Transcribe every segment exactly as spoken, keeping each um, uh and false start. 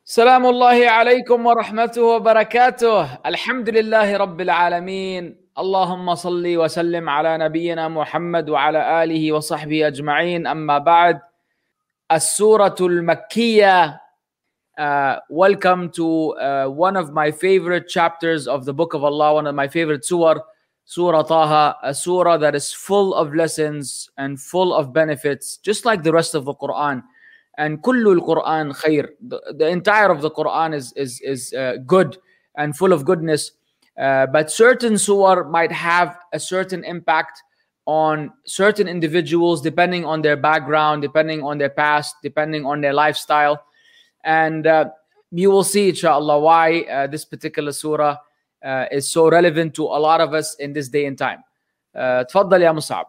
سلام الله عليكم ورحمته وبركاته. الحمد لله رب العالمين. اللهم صل وسلم على نبينا محمد وعلى آله وصحبه أجمعين. أما بعد. السورة المكية. Uh, welcome to uh, one of my favorite chapters of the Book of Allah, one of my favorite surah, Surah Taha, a surah that is full of lessons and full of benefits, just like the rest of the Quran. And kullu al-Quran khair. The, the entire of the Quran is is is uh, good and full of goodness. Uh, but certain surah might have a certain impact on certain individuals depending on their background, depending on their past, depending on their lifestyle. And uh, you will see, inshallah, why uh, this particular surah uh, is so relevant to a lot of us in this day and time. Uh, تفضل يا مصعب.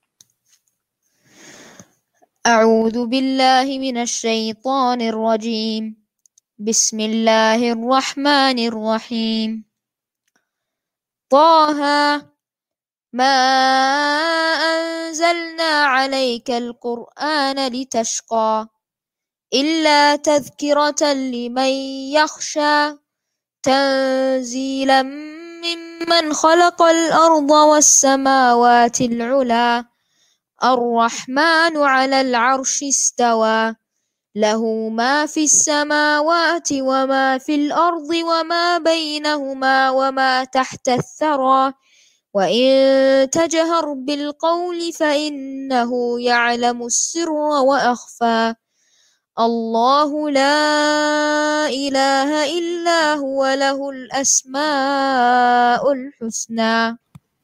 أعوذ بالله من الشيطان الرجيم. بسم الله الرحمن الرحيم. طه ما أنزلنا عليك القرآن لتشقى إلا تذكرة لمن يخشى تنزيلا ممن خلق الأرض والسماوات العلى الرحمن على العرش استوى له ما في السماوات وما في الأرض وما بينهما وما تحت الثرى وإن تجهر بالقول فإنه يعلم السر وأخفى الله لا إله إلا هو له الأسماء الحسنى.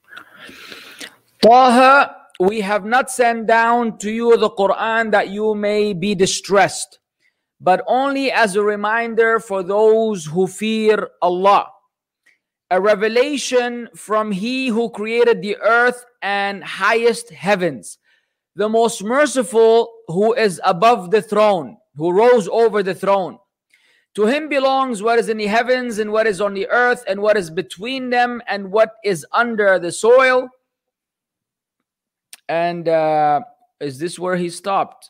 طه, we have not sent down to you the Quran that you may be distressed, but only as a reminder for those who fear Allah. A revelation from He who created the earth and highest heavens, the most merciful, who is above the throne, who rose over the throne. To Him belongs what is in the heavens and what is on the earth and what is between them and what is under the soil. And uh, is this where he stopped?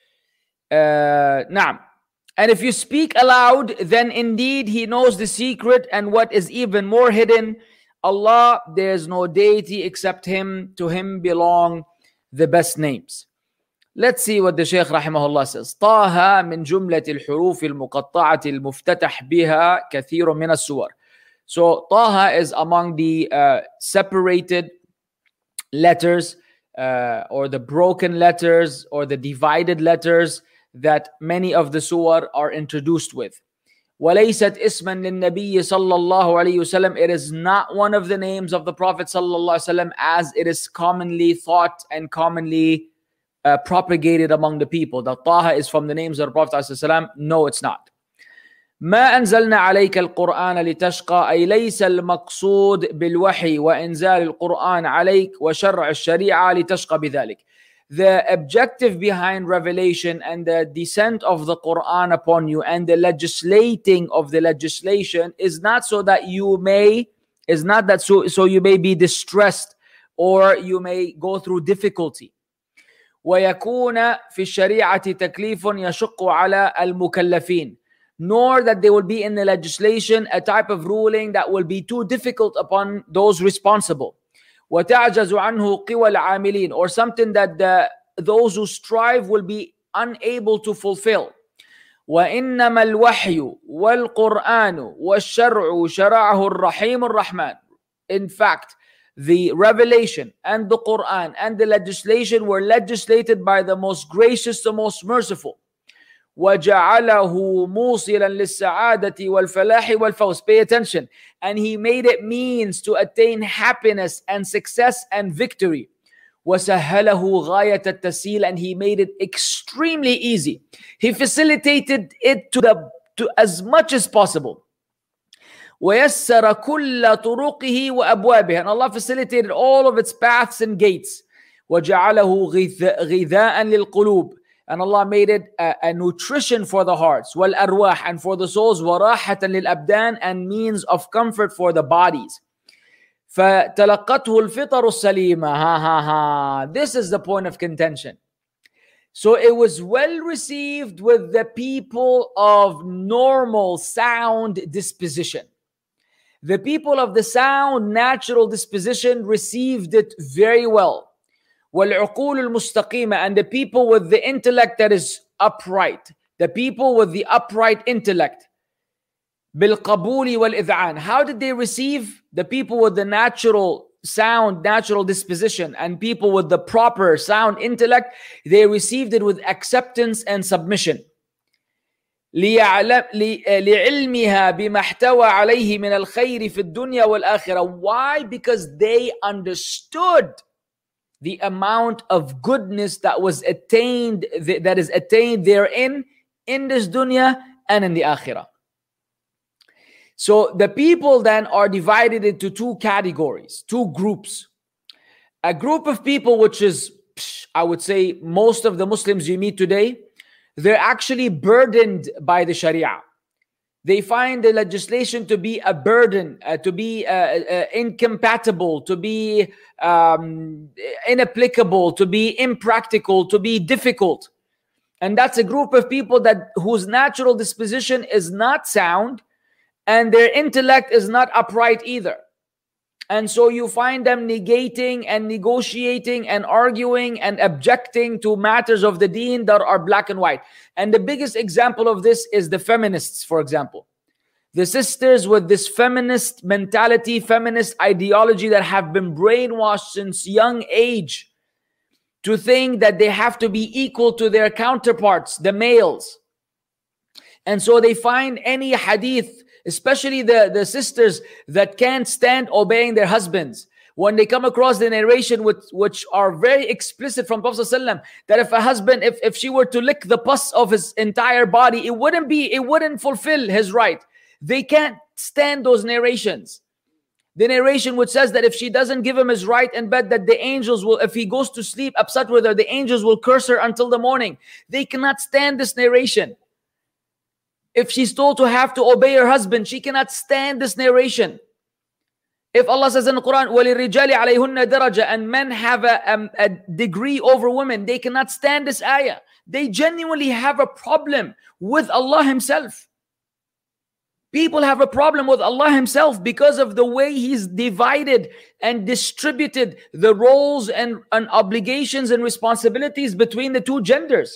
Uh, Naam. And if you speak aloud, then indeed He knows the secret and what is even more hidden. Allah, there is no deity except Him. To Him belong the best names. Let's see what the Shaykh rahimahullah says. طه من جملة الحروف المقطعة المفتتح بها كثير من السور. So طه is among the uh, separated letters uh, or the broken letters or the divided letters that many of the surah are introduced with. وَلَيْسَتْ إِسْمًا لِلنَّبِيِّ صَلَّى اللَّهُ عَلَيْهِ وسلم. It is not one of the names of the Prophet sallallahu alaihi wasallam as it is commonly thought and commonly uh, propagated among the people. That Taha is from the names of the Prophet sallallahu alaihi wasallam. No, it's not. ما أنزلنا عليك القرآن لتشقى أي ليس المقصود بالوحي وإنزال القرآن عليك وشرع الشريعة لتشقى بذلك. The objective behind revelation and the descent of the Quran upon you and the legislating of the legislation is not so that you may, is not that so, so you may be distressed or you may go through difficulty. ويكون في الشريعة تكليف يشق على المكلفين. Nor that there will be in the legislation a type of ruling that will be too difficult upon those responsible. وَتَعْجَزُ عَنْهُ قِوَى الْعَامِلِينَ, or something that the, those who strive will be unable to fulfill. وَإِنَّمَا الْوَحْيُ وَالْقُرْآنُ وَالشَّرْعُ شَرَعَهُ الرَّحِيمُ الرَّحْمَنُ. In fact, the revelation and the Quran and the legislation were legislated by the most gracious, the most merciful. وَجَعَلَهُ مُوصِلًا لِلسَّعَادَةِ وَالْفَلَاحِ وَالْفَوْزِ. Pay attention. And He made it means to attain happiness and success and victory. وَسَهَّلَهُ غَايَةَ التَّسْهِيلِ. And He made it extremely easy. He facilitated it to the to as much as possible. وَيَسَّرَ كُلَّ طُرُقِهِ وَأَبْوَابِهِ. And Allah facilitated all of its paths and gates. وَجَعَلَهُ غِذَاءً لِلْقُلُوبِ. And Allah made it a, a nutrition for the hearts, وَالْأَرْوَاحِ, and for the souls, وَرَاحَةً لِلْأَبْدَانِ, and means of comfort for the bodies. فَتَلَقَّتْهُ الْفِطَرُ السَّلِيمَةُ. Ha ha ha. This is the point of contention. So it was well received with the people of normal, sound disposition. The people of the sound, natural disposition received it very well. وَالْعُقُولُ الْمُسْتَقِيمَةِ, and the people with the intellect that is upright. The people with the upright intellect. بِالْقَبُولِ وَالْإِذْعَانِ. How did they receive? The people with the natural sound, natural disposition, and people with the proper sound intellect, they received it with acceptance and submission. لِعِلْمِهَا بِمَا احْتَوَى عَلَيْهِ مِنَ الْخَيْرِ فِي الدُّنْيَا وَالْآخِرَةِ. Why? Because they understood the amount of goodness that was attained, that is attained therein, in this dunya and in the akhirah. So the people then are divided into two categories, two groups. A group of people, which is, I would say, most of the Muslims you meet today, they're actually burdened by the Sharia. They find the legislation to be a burden, uh, to be uh, uh, incompatible, to be um, inapplicable, to be impractical, to be difficult. And that's a group of people that whose natural disposition is not sound, and their intellect is not upright either. And so you find them negating and negotiating and arguing and objecting to matters of the deen that are black and white. And the biggest example of this is the feminists, for example. The sisters with this feminist mentality, feminist ideology that have been brainwashed since young age to think that they have to be equal to their counterparts, the males. And so they find any hadith, especially the, the sisters that can't stand obeying their husbands, when they come across the narration which, which are very explicit from Prophet ﷺ, that if a husband, if, if she were to lick the pus of his entire body, it wouldn't be, it wouldn't fulfill his right. They can't stand those narrations. The narration which says that if she doesn't give him his right in bed, that the angels will, if he goes to sleep upset with her, the angels will curse her until the morning. They cannot stand this narration. If she's told to have to obey her husband, she cannot stand this narration. If Allah says in the Quran, وَلِلرِّجَالِ عَلَيْهُنَّ دَرَجَةً, and men have a, um, a degree over women, they cannot stand this ayah. They genuinely have a problem with Allah Himself. People have a problem with Allah Himself because of the way He's divided and distributed the roles and, and obligations and responsibilities between the two genders.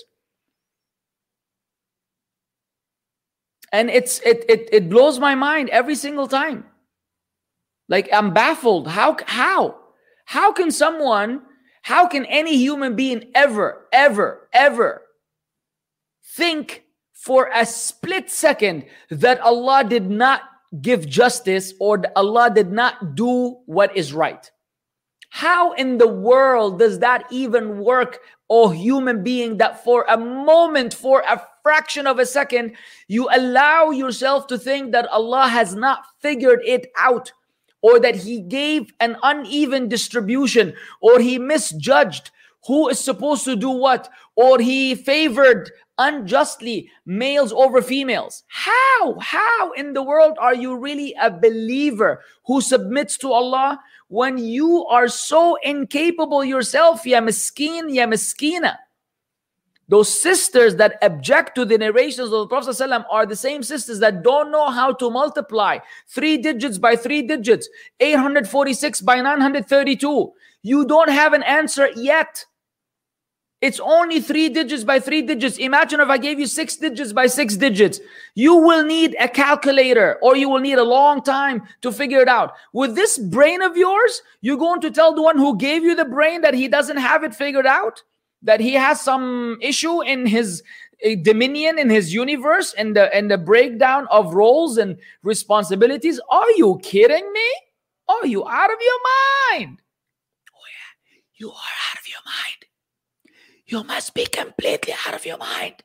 And it's it, it it blows my mind every single time. Like, I'm baffled. How how how can someone, how can any human being ever, ever, ever think for a split second that Allah did not give justice or that Allah did not do what is right? How in the world does that even work, oh human being, that for a moment, for a fraction of a second, you allow yourself to think that Allah has not figured it out, or that He gave an uneven distribution, or He misjudged who is supposed to do what, or He favored unjustly males over females? How? How in the world are you really a believer who submits to Allah when you are so incapable yourself? Ya miskeen, ya miskina. Those sisters that object to the narrations of the Prophet ﷺ are the same sisters that don't know how to multiply three digits by three digits, eight hundred forty-six by nine hundred thirty-two. You don't have an answer yet. It's only three digits by three digits. Imagine if I gave you six digits by six digits. You will need a calculator, or you will need a long time to figure it out. With this brain of yours, you're going to tell the one who gave you the brain that he doesn't have it figured out? That he has some issue in his uh, dominion, in his universe, and the, and the breakdown of roles and responsibilities? Are you kidding me? Are you out of your mind? Oh yeah, you are out of your mind. You must be completely out of your mind.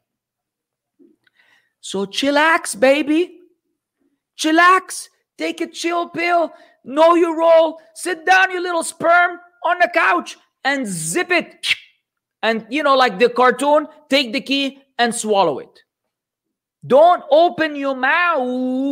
So chillax, baby. Chillax. Take a chill pill. Know your role. Sit down, you little sperm, on the couch and zip it. And, you know, like the cartoon, take the key and swallow it. Don't open your mouth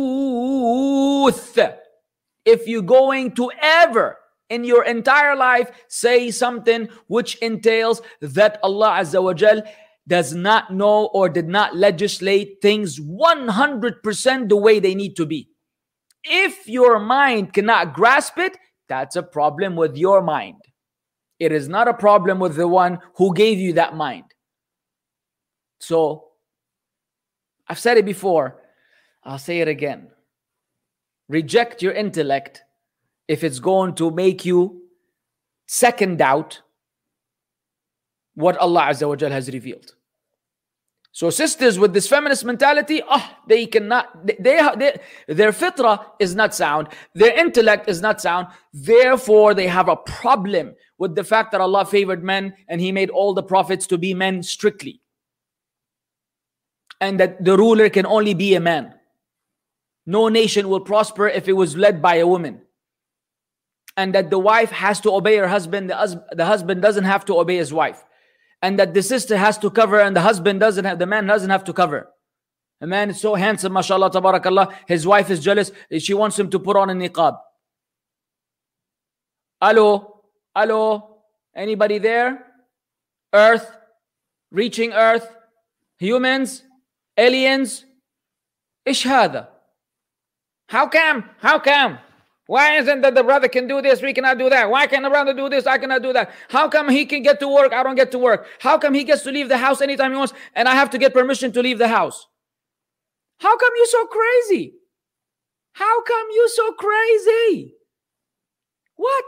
if you're going to ever in your entire life say something which entails that Allah Azza wa Jal does not know or did not legislate things one hundred percent the way they need to be. If your mind cannot grasp it, that's a problem with your mind. It is not a problem with the one who gave you that mind. So, I've said it before, I'll say it again. Reject your intellect if it's going to make you second doubt what Allah Azza wa Jal has revealed. So sisters with this feminist mentality, oh, they cannot, they, they, their fitrah is not sound, their intellect is not sound, therefore they have a problem with the fact that Allah favored men and He made all the prophets to be men strictly. And that the ruler can only be a man. No nation will prosper if it was led by a woman. And that the wife has to obey her husband, the, hus the husband doesn't have to obey his wife. And that the sister has to cover and the husband doesn't have, the man doesn't have to cover. A man is so handsome, mashallah, tabarakallah, his wife is jealous, she wants him to put on a niqab. Hello? Hello? Anybody there? Earth? Reaching Earth? Humans? Aliens? Ish hada? How come? How come? Why isn't that the brother can do this, we cannot do that? Why can the brother do this, I cannot do that? How come he can get to work, I don't get to work? How come he gets to leave the house anytime he wants and I have to get permission to leave the house? How come you so crazy? How come you so crazy? What?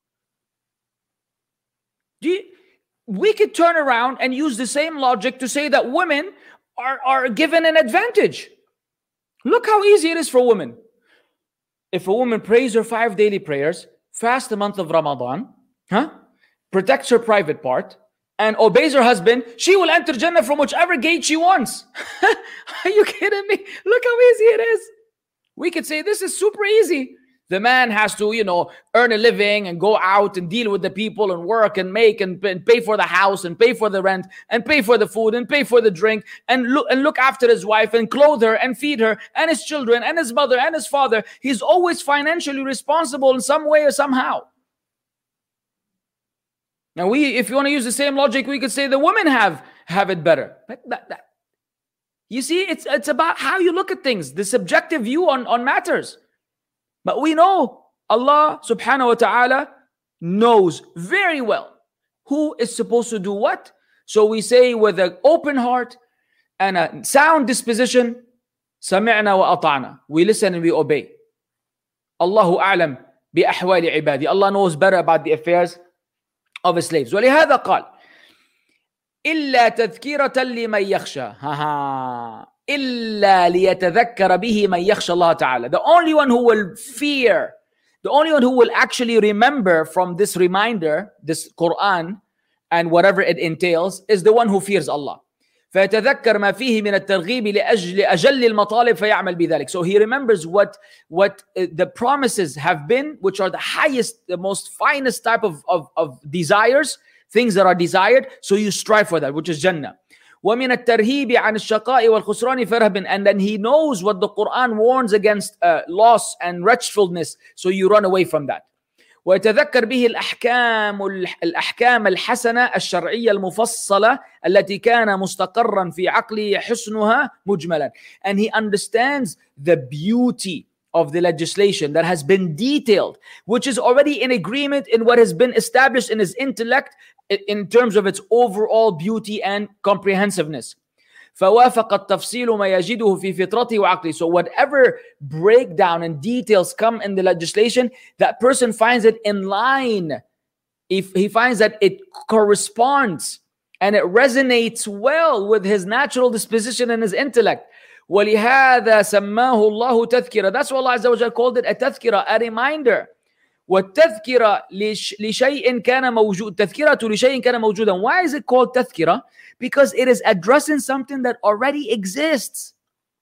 Do you, we could turn around and use the same logic to say that women are, are given an advantage. Look how easy it is for women. If a woman prays her five daily prayers, fasts the month of Ramadan, huh? protects her private part, and obeys her husband, she will enter Jannah from whichever gate she wants. Are you kidding me? Look how easy it is. We could say this is super easy. The man has to, you know, earn a living and go out and deal with the people and work and make and, and pay for the house and pay for the rent and pay for the food and pay for the drink and look and look after his wife and clothe her and feed her and his children and his mother and his father. He's always financially responsible in some way or somehow. Now, we, if you want to use the same logic, we could say the women have have it better. But that, that, you see, it's it's about how you look at things, the subjective view on, on matters. But we know Allah subhanahu wa ta'ala knows very well who is supposed to do what. So we say with an open heart and a sound disposition, سمعنا وأطعنا. We listen and we obey. Allahu a'lam bi ahwali ibadi. Allah knows better about the affairs of his slaves. ولهذا قال إلا تذكرة لمن يخشى. ها إلا ليتذكر به من يخشى الله تعالى. The only one who will fear, the only one who will actually remember from this reminder, this Quran and whatever it entails, is the one who fears Allah. فيتذكر ما فيه من الترغيب لأجل أجل المطالب فيعمل بذلك. So he remembers what what the promises have been, which are the highest, the most finest type of, of, of desires, things that are desired. So you strive for that, which is Jannah. وَمِنَ التَّرْهِيبِ عَنِ الشَّقَاءِ وَالْخُسْرَانِ فَرْهَبٍ. And then he knows what the Quran warns against uh, loss and wretchedness, so you run away from that. ويتذكر به الأحكام الأحكام الحسنة الشرعية المفصلة التي كان مستقرا في عقله حسنها مجملا. And he understands the beauty of the legislation that has been detailed, which is already in agreement in what has been established in his intellect in terms of its overall beauty and comprehensiveness. فوافق التفصيل ما يجده في فطرته وعقله. So whatever breakdown and details come in the legislation, that person finds it in line. If he finds that it corresponds and it resonates well with his natural disposition and his intellect. ولهذا سماه الله تذكرة. That's why Allah Azza wa Jalla called it a tadhkira, a reminder. والتذكرة لشيء كان موجود. تذكرة لشيء كان موجودا. Why is it called تذكرة? Because it is addressing something that already exists.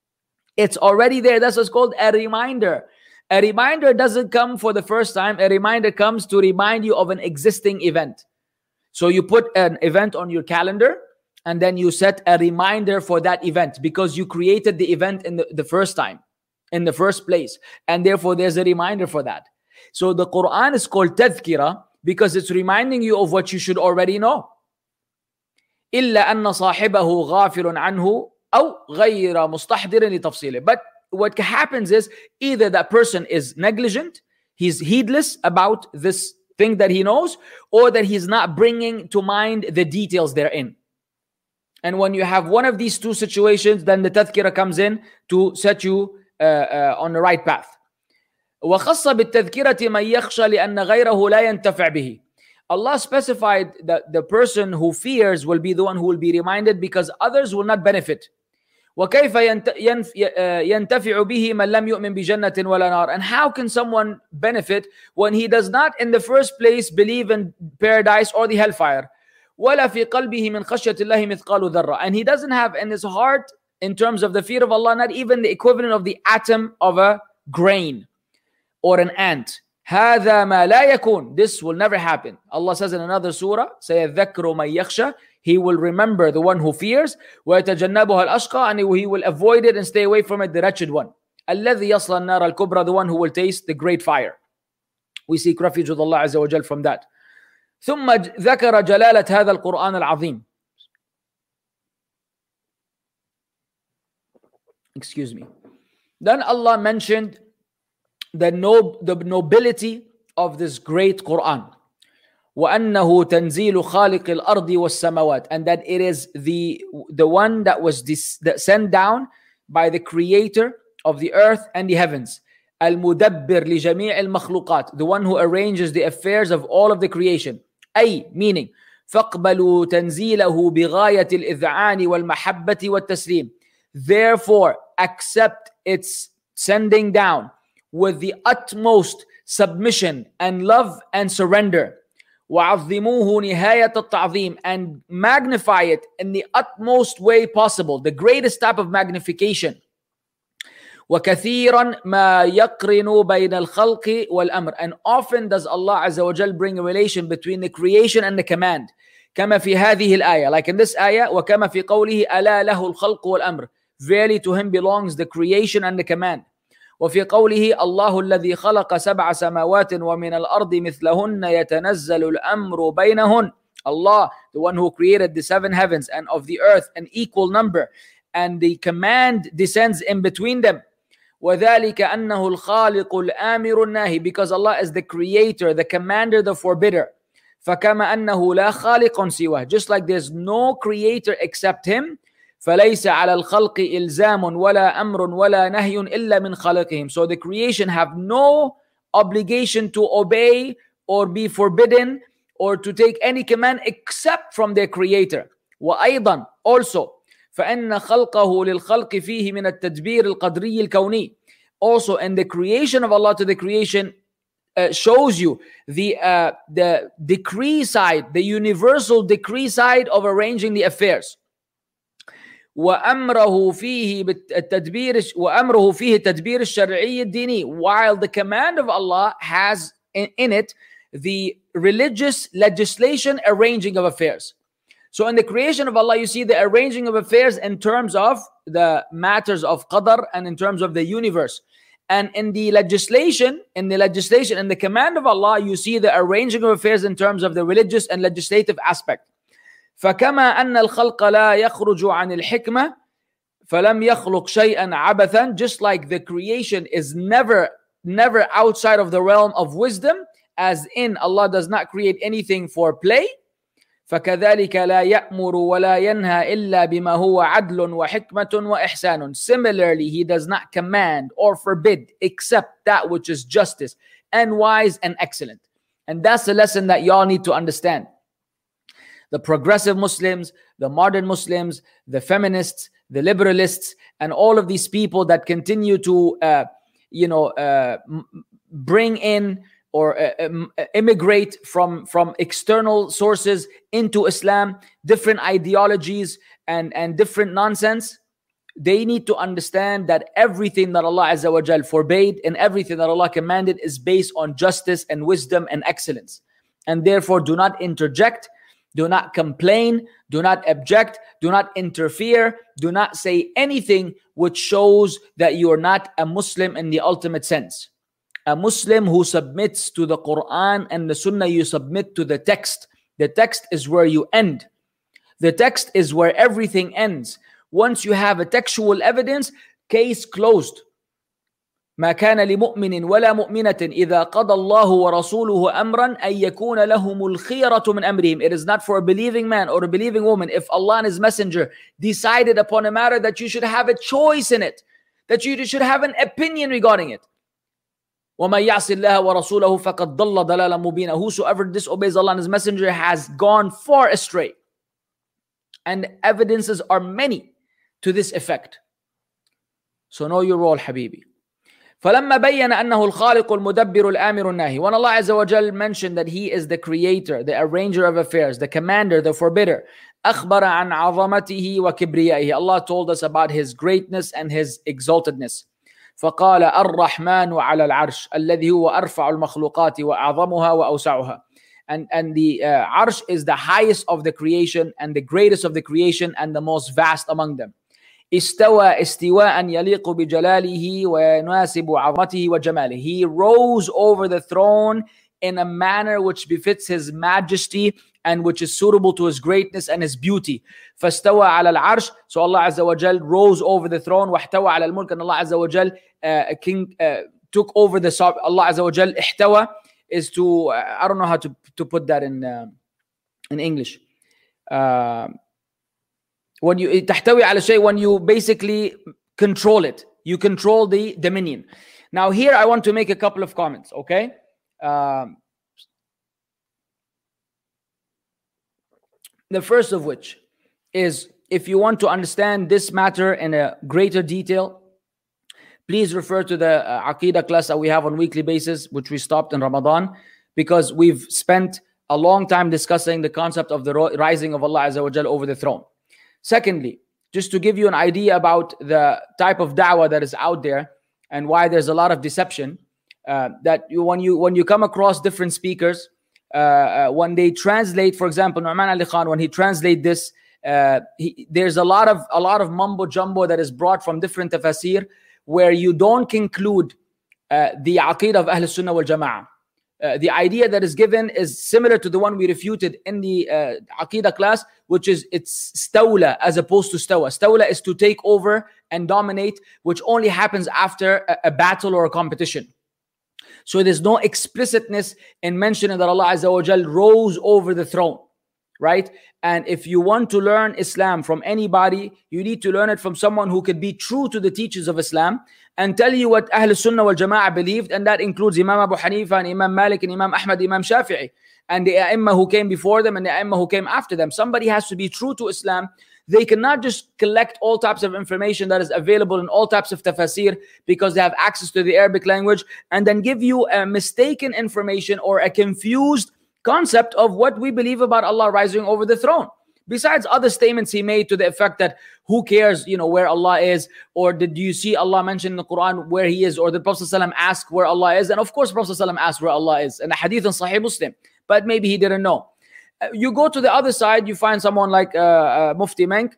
It's already there. That's what's called a reminder. A reminder doesn't come for the first time. A reminder comes to remind you of an existing event. So you put an event on your calendar and then you set a reminder for that event because you created the event in the, the first time, in the first place. And therefore there's a reminder for that. So the Quran is called tadhkira because it's reminding you of what you should already know. إلا أن صاحبه غافل عنه أو غير مستحضر لتفصيله. But what happens is either that person is negligent, he's heedless about this thing that he knows, or that he's not bringing to mind the details therein. And when you have one of these two situations, then the tadhkirah comes in to set you uh, uh, on the right path. وخص بالتذكرة من يخشى لأن غيره لا ينتفع به. Allah specified that the person who fears will be the one who will be reminded, because others will not benefit. وكيف ينتفع به من لم يؤمن بجنة ولا نار. And how can someone benefit when he does not in the first place believe in paradise or the hellfire? ولا في قلبه من خشية الله مثقال ذرة. And he doesn't have in his heart, in terms of the fear of Allah, not even the equivalent of the atom of a grain or an ant. هذا ما لا يكون. This will never happen. Allah says in another surah, سيذكر من يخشى. He will remember the one who fears. ويتجنبها الأشقى. And he will avoid it and stay away from it, the wretched one. الذي يصلى النار الكبرى. The one who will taste the great fire. We seek refuge with Allah Azza wa Jal from that. ثم ذكر جلالة هذا القرآن العظيم. Excuse me. Then Allah mentioned the, nob the nobility of this great Quran. وَأَنَّهُ تَنْزِيلُ خَالِقِ الْأَرْضِ وَالسَّمَوَاتِ. And that it is the, the one that was this, that sent down by the creator of the earth and the heavens. الْمُدَبِّرْ لِجَمِيعِ الْمَخْلُقَاتِ. The one who arranges the affairs of all of the creation. أي, meaning فَاقْبَلُوا تَنْزِيلَهُ بِغَايَةِ الْإِذْعَانِ وَالْمَحَبَّةِ وَالتَّسْلِيمِ. Therefore, accept its sending down with the utmost submission and love and surrender. وَعَظِّمُوهُ نِهَايَةَ التَّعْظِيمِ. And magnify it in the utmost way possible, the greatest type of magnification. وَكَثِيرًا مَا يَقْرِنُ بَيْنَ الْخَلْقِ وَالْأَمْرِ. And often does Allah Azza wa Jal bring a relation between the creation and the command. كما في هذه الآية, like in this ayah, وَكَمَا في قوله أَلَا لَهُ الْخَلْقُ وَالْأَمْرِ. Verily to him belongs the creation and the command. وفي قوله الله الذي خلق سبع سماوات ومن الأرض مثلهن يتنزل الأمر بينهن. Allah, the one who created the seven heavens and of the earth an equal number, and the command descends in between them. وذلك أنه الخالق الآمر الناهي. Because Allah is the creator, the commander, the forbidder. فكما أنه لا خالق سواه. Just like there's no creator except him. فليس على الخلق إلزام ولا أمر ولا نهي إلا من خالقهم. So the creation have no obligation to obey or be forbidden or to take any command except from their creator. وأيضا also فإن خلقه للخلق فيه من التدبير القدري الكوني. Also in the creation of Allah to the creation uh, shows you the uh, the decree side, the universal decree side of arranging the affairs. وأمره فيه بالتدبير وأمره فيه التدبير الشرعي الديني. While the command of Allah has in, in it the religious legislation arranging of affairs. So in the creation of Allah, you see the arranging of affairs in terms of the matters of qadar and in terms of the universe. And in the legislation, in the legislation and the command of Allah, you see the arranging of affairs in terms of the religious and legislative aspect. فكما أن الخلق لا يخرج عن الحكمة فلم يخلق شيئا عبثا. Just like the creation is never, never outside of the realm of wisdom, as in Allah does not create anything for play. فكذلك لا يأمر ولا ينهى إلا بما هو عدل وحكمة وإحسان. Similarly, he does not command or forbid except that which is justice and wise and excellent. And that's the lesson that y'all need to understand. The progressive Muslims, the modern Muslims, the feminists, the liberalists, and all of these people that continue to, uh, you know, uh, bring in or uh, um, immigrate from, from external sources into Islam, different ideologies and, and different nonsense, they need to understand that everything that Allah Azza wa Jal forbade and everything that Allah commanded is based on justice and wisdom and excellence. And therefore, do not interject, do not complain, do not object, do not interfere, do not say anything which shows that you are not a Muslim in the ultimate sense. A Muslim who submits to the Quran and the Sunnah, you submit to the text. The text is where you end. The text is where everything ends. Once you have a textual evidence, case closed. ما كان لمؤمن ولا مؤمنة إذا قضى الله ورسوله أمرا أن يكون لهم الخيرة من أمرهم. It is not for a believing man or a believing woman, if Allah and His Messenger decided upon a matter, that you should have a choice in it, that you should have an opinion regarding it. وَمَنْ يَعْصِ اللَّهَ وَرَسُولَهُ فَقَدْ ضَلَّ ضَلَالًا مُبِينًا. Whosoever disobeys Allah and His Messenger has gone far astray. And evidences are many to this effect. So know your role, Habibi. فَلَمَّا بَيَّنَ أَنَّهُ الْخَالِقُ الْمُدَبِّرُ الْآمِرُ النَّاهِ. When Allah Azza wa Jal mentioned that He is the creator, the arranger of affairs, the commander, the forbidder, أَخْبَرَ عَنْ عَظَمَتِهِ وَكِبْرِيَائِهِ. Allah told us about His greatness and His exaltedness. فقال الرحمن على العرش الذي هو أرفع المخلوقات وأعظمها وأوسعها. And, and the uh, arsh is the highest of the creation and the greatest of the creation and the most vast among them. استوى استواء يليق بجلاله ويناسب عظمته وجماله. He rose over the throne in a manner which befits His majesty and which is suitable to His greatness and His beauty. فاستوى على العرش. So Allah Azza wa Jal rose over the throne. واحتوى على الملك. And Allah Azza wa Jal uh, king uh, took over the sovereignty. Allah Azza wa Jal احتوى is to uh, I don't know how to to put that in uh, in English. Uh, when you تحتوي على شيء, when you basically control it, you control the dominion. Now here I want to make a couple of comments. Okay. Um, the first of which is, if you want to understand this matter in a greater detail, please refer to the uh, Aqidah class that we have on a weekly basis, which we stopped in Ramadan, because we've spent a long time discussing the concept of the rising of Allah Azza wa Jal over the throne. Secondly, just to give you an idea about the type of da'wah that is out there and why there's a lot of deception, uh, that you, when you when you come across different speakers, uh, uh, when they translate, for example, Nu'man Ali Khan, when he translates this, uh, he, there's a lot of a lot of mumbo jumbo that is brought from different tafasir, where you don't conclude uh, the Aqeedah of Ahl Sunnah wal Jama'ah. Uh, the idea that is given is similar to the one we refuted in the uh, Aqidah class, which is it's stawla as opposed to stawa. Stawla is to take over and dominate, which only happens after a, a battle or a competition. So there's no explicitness in mentioning that Allah Azza wa Jal rose over the throne, right? And if you want to learn Islam from anybody, you need to learn it from someone who could be true to the teachings of Islam and tell you what Ahl Sunnah wal Jama'ah believed, and that includes Imam Abu Hanifa and Imam Malik and Imam Ahmad, Imam Shafi'i, and the A'imma who came before them and the A'imma who came after them. Somebody has to be true to Islam. They cannot just collect all types of information that is available in all types of tafasir because they have access to the Arabic language, and then give you a mistaken information or a confused concept of what we believe about Allah rising over the throne. Besides other statements he made to the effect that who cares, you know, where Allah is, or did you see Allah mention in the Quran where He is, or the Prophet ﷺ asked where Allah is, and of course Prophet ﷺ asked where Allah is in a hadith in Sahih Muslim, but maybe he didn't know. Uh, you go to the other side, you find someone like uh, uh, Mufti Menk,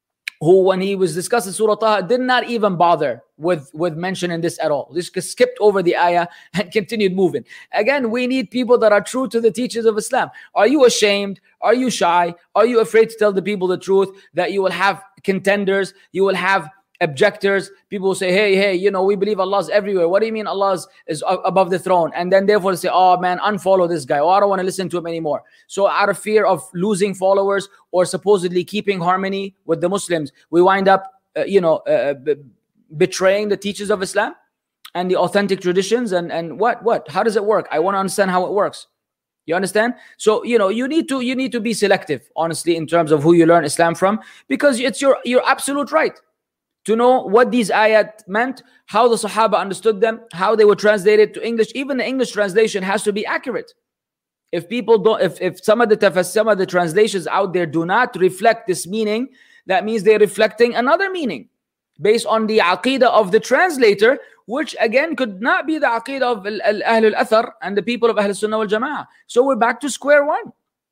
who when he was discussing Surah Taha did not even bother with, with mentioning this at all. Just skipped over the ayah and continued moving. Again, we need people that are true to the teachings of Islam. Are you ashamed? Are you shy? Are you afraid to tell the people the truth? That you will have contenders, you will have objectors. People will say, hey, hey, you know, we believe Allah's everywhere. What do you mean Allah is above the throne? And then therefore say, oh man, unfollow this guy. Oh, I don't want to listen to him anymore. So out of fear of losing followers or supposedly keeping harmony with the Muslims, we wind up, uh, you know, uh, b- betraying the teachings of Islam and the authentic traditions. And, and what, what, how does it work? I want to understand how it works. You understand? So, you know, you need to, you need to be selective, honestly, in terms of who you learn Islam from, because it's your, your absolute right to know what these ayat meant, how the Sahaba understood them, how they were translated to English. Even the English translation has to be accurate. If people don't, if, if some of the tafas, some of the translations out there do not reflect this meaning, that means they're reflecting another meaning based on the aqidah of the translator, which again could not be the aqidah of Ahl al-Athar and the people of Ahl Sunnah wal Jama'ah. So we're back to square one.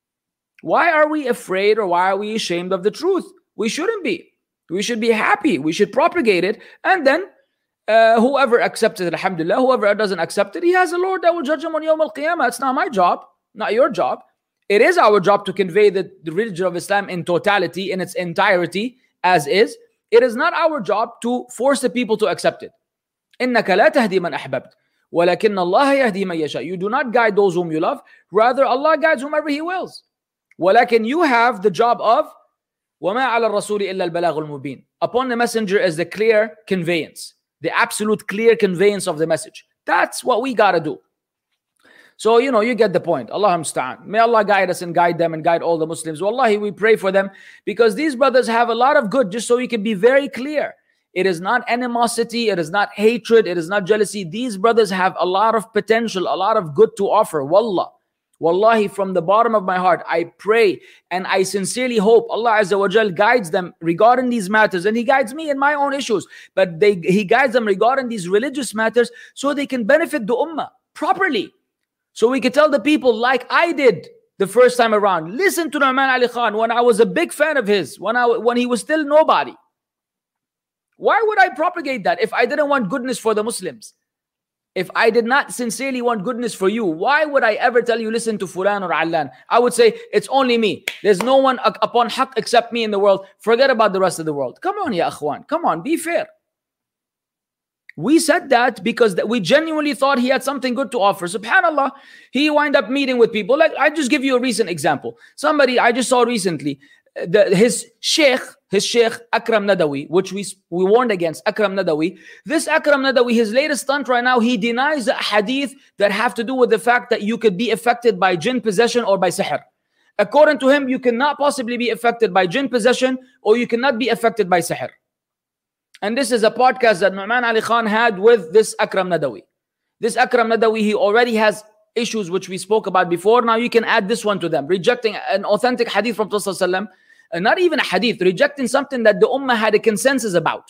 Why are we afraid, or why are we ashamed of the truth? We shouldn't be. We should be happy. We should propagate it. And then uh, whoever accepts it, alhamdulillah, whoever doesn't accept it, he has a Lord that will judge him on Yawm al-Qiyamah. It's not my job, not your job. It is our job to convey the, the religion of Islam in totality, in its entirety, as is. It is not our job to force the people to accept it. إِنَّكَ لَا تَهْدِي مَنْ أَحْبَبْتَ وَلَكِنَّ اللَّهَ يَهْدِي مَنْ يَشَاءُ. You do not guide those whom you love. Rather, Allah guides whomever He wills. وَلَكِنْ you have the job of وَمَا عَلَى الرَّسُولِ إِلَّا الْبَلَاغُ الْمُبِينُ. Upon the messenger is the clear conveyance, the absolute clear conveyance of the message. That's what we got to do. So, you know, you get the point. Allahumma musta'an. May Allah guide us and guide them and guide all the Muslims. Wallahi, we pray for them because these brothers have a lot of good, just so we can be very clear. It is not animosity. It is not hatred. It is not jealousy. These brothers have a lot of potential, a lot of good to offer. Wallah. Wallahi, from the bottom of my heart, I pray and I sincerely hope Allah Azza wa Jal guides them regarding these matters. And He guides me in my own issues. But they, He guides them regarding these religious matters so they can benefit the ummah properly. So we could tell the people like I did the first time around. Listen to Nu'man Ali Khan when I was a big fan of his, when, I, when he was still nobody. Why would I propagate that if I didn't want goodness for the Muslims? If I did not sincerely want goodness for you, why would I ever tell you listen to Fulan or Allan? I would say it's only me. There's no one upon haqq except me in the world. Forget about the rest of the world. Come on, ya akhwan. Come on, be fair. We said that because that we genuinely thought he had something good to offer. SubhanAllah, he wind up meeting with people. Like, I just give you a recent example. Somebody I just saw recently, the, his sheikh, his sheikh Akram Nadawi, which we, we warned against, Akram Nadawi. This Akram Nadawi, his latest stunt right now, he denies the hadith that have to do with the fact that you could be affected by jinn possession or by sihr. According to him, you cannot possibly be affected by jinn possession or you cannot be affected by sihr. And this is a podcast that Nu'man Ali Khan had with this Akram Nadawi. This Akram Nadawi, he already has issues which we spoke about before. Now you can add this one to them. Rejecting an authentic hadith from Prophet ﷺ, and not even a hadith, rejecting something that the ummah had a consensus about.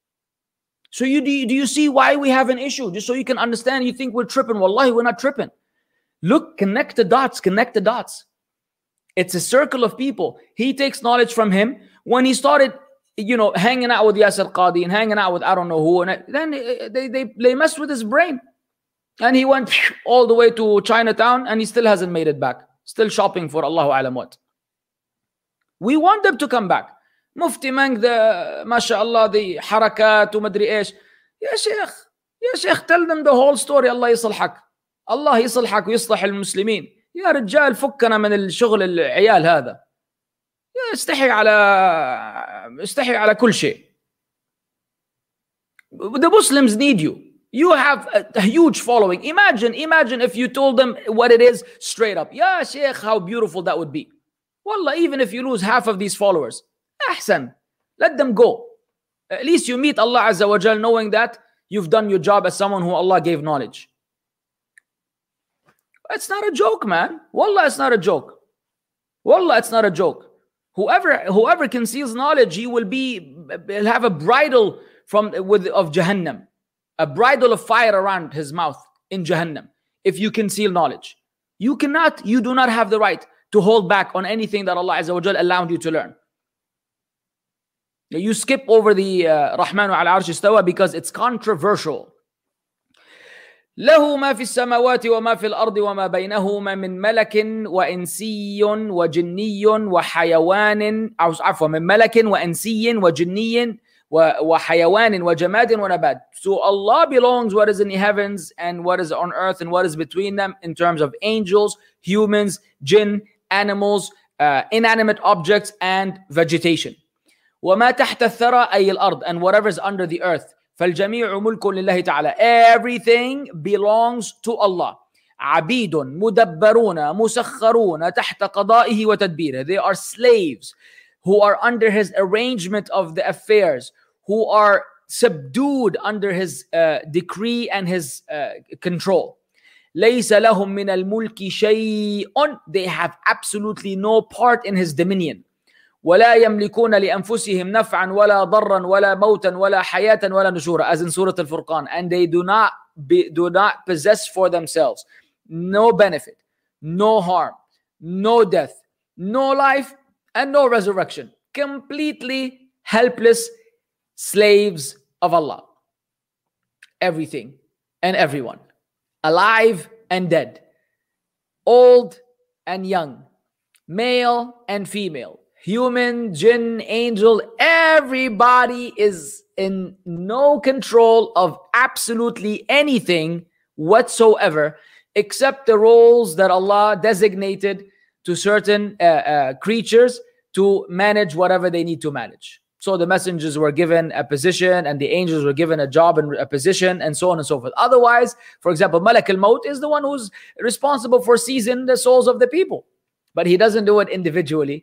So you do, do you see why we have an issue? Just so you can understand, you think we're tripping. Wallahi, we're not tripping. Look, connect the dots, connect the dots. It's a circle of people. He takes knowledge from him. When he started, you know, hanging out with Yasir Qadi and hanging out with I don't know who, and then they, they, they messed with his brain. And he went all the way to Chinatown and he still hasn't made it back. Still shopping for Allahu Alam what. We want them to come back. Mufti Mang, the, mashallah, the harakat, madri ish. Ya Sheikh, Ya Sheikh, tell them the whole story. Allah يصلحك. Allah يصلحك ويصلح المسلمين. يا رجال فكنا من الشغل العيال هذا. استحي على استحي على كل شيء. The Muslims need you. You have a, a huge following. Imagine, imagine if you told them what it is straight up. Ya Sheikh, how beautiful that would be. Wallah, even if you lose half of these followers, ahsan, let them go. At least you meet Allah Azza wa Jal knowing that you've done your job as someone who Allah gave knowledge. It's not a joke, man. Wallah, it's not a joke. Wallah, it's not a joke. Whoever whoever conceals knowledge, he will be he'll have a bridle from with of Jahannam, a bridle of fire around his mouth in Jahannam. If you conceal knowledge, you cannot, you do not have the right to hold back on anything that Allah Azza wa Jal allowed you to learn. You skip over the uh, Rahmanu ala arsh istawa because it's controversial. له ما في السماوات وما في الأرض وما بينهما من ملك وإنسي وجني وحيوان أو عفوا من ملك وإنسي وجني وحيوان وجماد ونبات. So Allah belongs what is in the heavens and what is on earth and what is between them in terms of angels, humans, jinn, animals, uh, inanimate objects and vegetation. وما تحت الثرى أي الأرض, and whatever is under the earth. فالجميع ملك لله تعالى. Everything belongs to Allah. عبيد مدبرون مسخرون تحت قضائه وتدبيره. They are slaves who are under his arrangement of the affairs, who are subdued under his uh, decree and his uh, control. ليس لهم من الملك شيء. They have absolutely no part in his dominion. ولا يملكون لأنفسهم نفعا ولا ضرا ولا موتا ولا حياة ولا نشورا, as in Surah Al-Furqan. And they do not be, do not possess for themselves no benefit, no harm, no death, no life, and no resurrection. Completely helpless slaves of Allah. Everything and everyone, alive and dead, old and young, male and female, human, jinn, angel, everybody is in no control of absolutely anything whatsoever except the roles that Allah designated to certain uh, uh, creatures to manage whatever they need to manage. So the messengers were given a position and the angels were given a job and a position and so on and so forth. Otherwise, for example, Malak al-Maut is the one who's responsible for seizing the souls of the people, but he doesn't do it individually.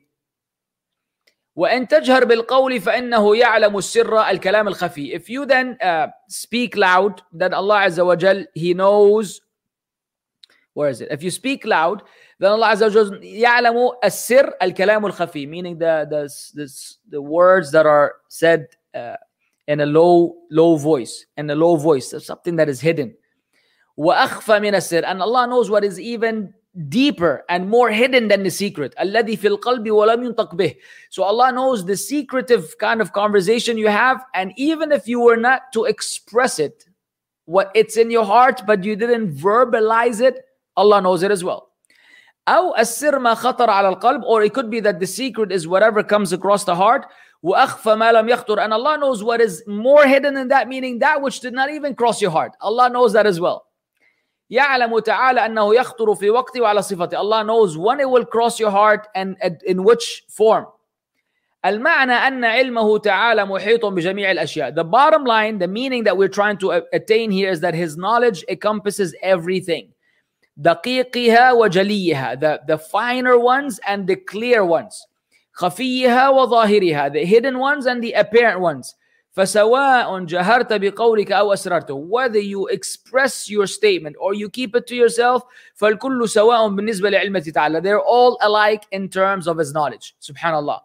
وَإِن تَجْهَرْ بِالْقَوْلِ فَإِنَّهُ يَعْلَمُ السِّرَّ الْكَلَامِ الْخَفِيِّ. If you then uh, speak loud, then Allah Azza wa Jal, He knows. Where is it? If you speak loud, then Allah Azza wa Jal يَعْلَمُ السِّرَّ الْكَلَامُ الْخَفِيِّ, meaning the, the, the, the words that are said uh, in a low, low voice, in a low voice, something that is hidden. وَأَخْفَى مِنَ السِّرِّ, and Allah knows what is even deeper and more hidden than the secret. الَّذِي فِي الْقَلْبِ وَلَمْ يُنْطَقْ بِهِ. So Allah knows the secretive kind of conversation you have, and even if you were not to express it, what it's in your heart, but you didn't verbalize it, Allah knows it as well. أو السر ما خطر على القلب, or it could be that the secret is whatever comes across the heart. وَأَخْفَى مَا لَمْ يَخْطُرْ, and Allah knows what is more hidden than that, meaning that which did not even cross your heart. Allah knows that as well. يعلم تعالى أنه يخطر في وقته وعلى صفته. Allah knows when it will cross your heart and in which form. المعنى أن علمه تعالى محيط بجميع الأشياء. The bottom line, the meaning that we're trying to attain here is that His knowledge encompasses everything. دقيقها وجليها, the, the finer ones and the clear ones. خفيها وظاهرها, the hidden ones and the apparent ones. فسواء جهرت بقولك أو أسررته, whether you express your statement or you keep it to yourself, فالكل سواء بالنسبة لعلمه تعالى. They're all alike in terms of His knowledge. Subhanallah.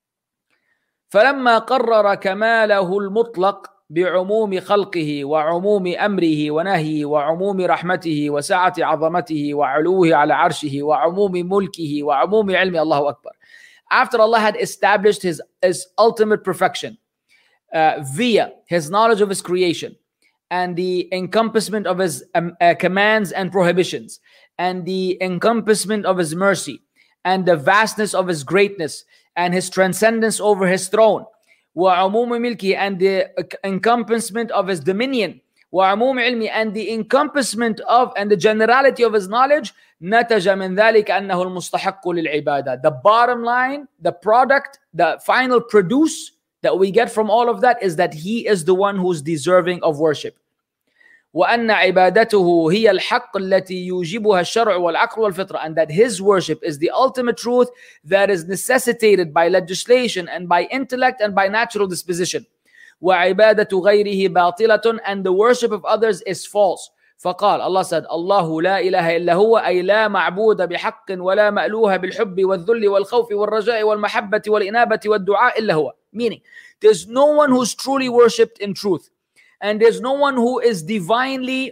فلما قرر كماله المطلق بعموم خلقه وعموم أمره ونهيه وعموم رحمته وسعة عظمته وعلوه على عرشه وعموم ملكه وعموم علمه. Allahu Akbar. After Allah had established His, his ultimate perfection, Uh, via His knowledge of His creation and the encompassment of His um, uh, commands and prohibitions and the encompassment of His mercy and the vastness of His greatness and His transcendence over His throne, وعموم ملكه, and the encompassment of His dominion, وعموم علمه, and the encompassment of and the generality of His knowledge, نتج من ذلك أنه المستحق للعبادة. The bottom line, the product, the final produce that we get from all of that is that He is the one who's deserving of worship. وأن عبادته هي الحق التي يوجبها الشرع والعقل والفطرة, and that His worship is the ultimate truth that is necessitated by legislation and by intellect and by natural disposition. وعبادة غيره باطلة, and the worship of others is false. فقال, Allah said, الله لا إله إلا هو, أي لا معبود بحق ولا مألوه بالحب والذل والخوف والرجاء والمحبة والإنابة والدعاء إلا هو. Meaning, there's no one who's truly worshipped in truth, and there's no one who is divinely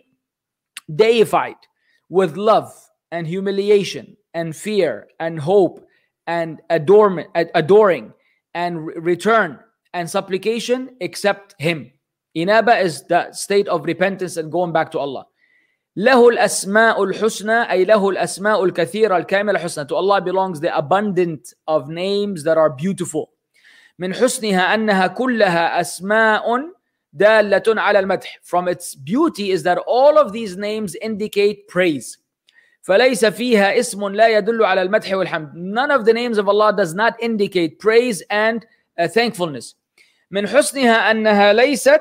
deified with love and humiliation and fear and hope and adornment, adoring and return and supplication except Him. Inaba is the state of repentance and going back to Allah. له الأسماء الحسنى, أي له الأسماء الكثيرة الكاملة الحسنى. To Allah belongs the abundant of names that are beautiful. من حسنها أنها كلها أسماء دالة على المدح. From its beauty is that all of these names indicate praise. فليس فيها اسم لا يدل على المدح والحمد. None of the names of Allah does not indicate praise and uh, thankfulness. من حسنها أنها ليست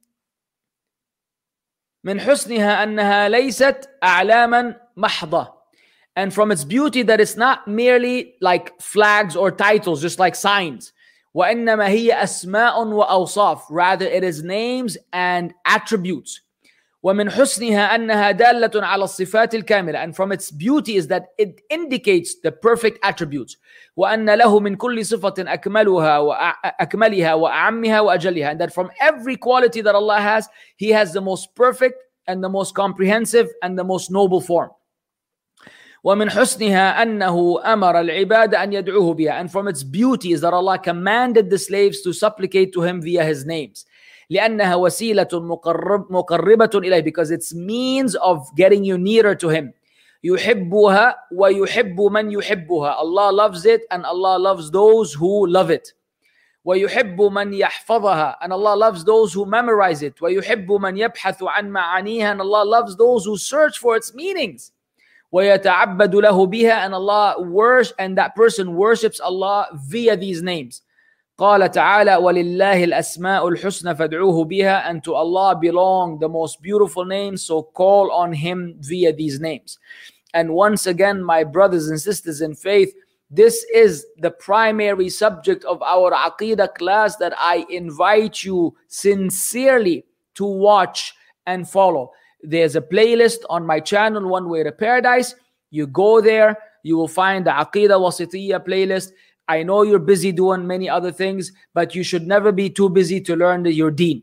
من حسنها أنها ليست أعلاما محضة. And from its beauty that it's not merely like flags or titles, just like signs. وإنما هي أسماء وأوصاف. Rather, it is names and attributes. ومن حسنها أنها دالة على الصفات الكاملة. And from its beauty is that it indicates the perfect attributes. وأن له من كل صفة أكملها وأكملها وأعمها وأجلها. And that from every quality that Allah has, He has the most perfect and the most comprehensive and the most noble form. ومن حسنها أنه أمر العباد أن يدعوه بها. And from its beauty is that Allah commanded the slaves to supplicate to Him via His names. لأنها وسيلة مقرب مقربة إليه, because it's means of getting you nearer to Him. يحبها ويحب من يحبها. Allah loves it and Allah loves those who love it. ويحب من يحفظها, and Allah loves those who memorize it. ويحب من يبحث عن معانيها, and Allah loves those who search for its meanings. ويتعبد له بها, and Allah worships, and that person worships Allah via these names. قال تعالى ولله الأسماء الحسنى فادعوه بها, and to Allah belong the most beautiful names, so call on Him via these names. And once again, my brothers and sisters in faith, this is the primary subject of our Aqidah class that I invite you sincerely to watch and follow. There's a playlist on my channel, One Way to Paradise. You go there, you will find the Aqidah Wasitiyya playlist. I know you're busy doing many other things, but you should never be too busy to learn the, your deen.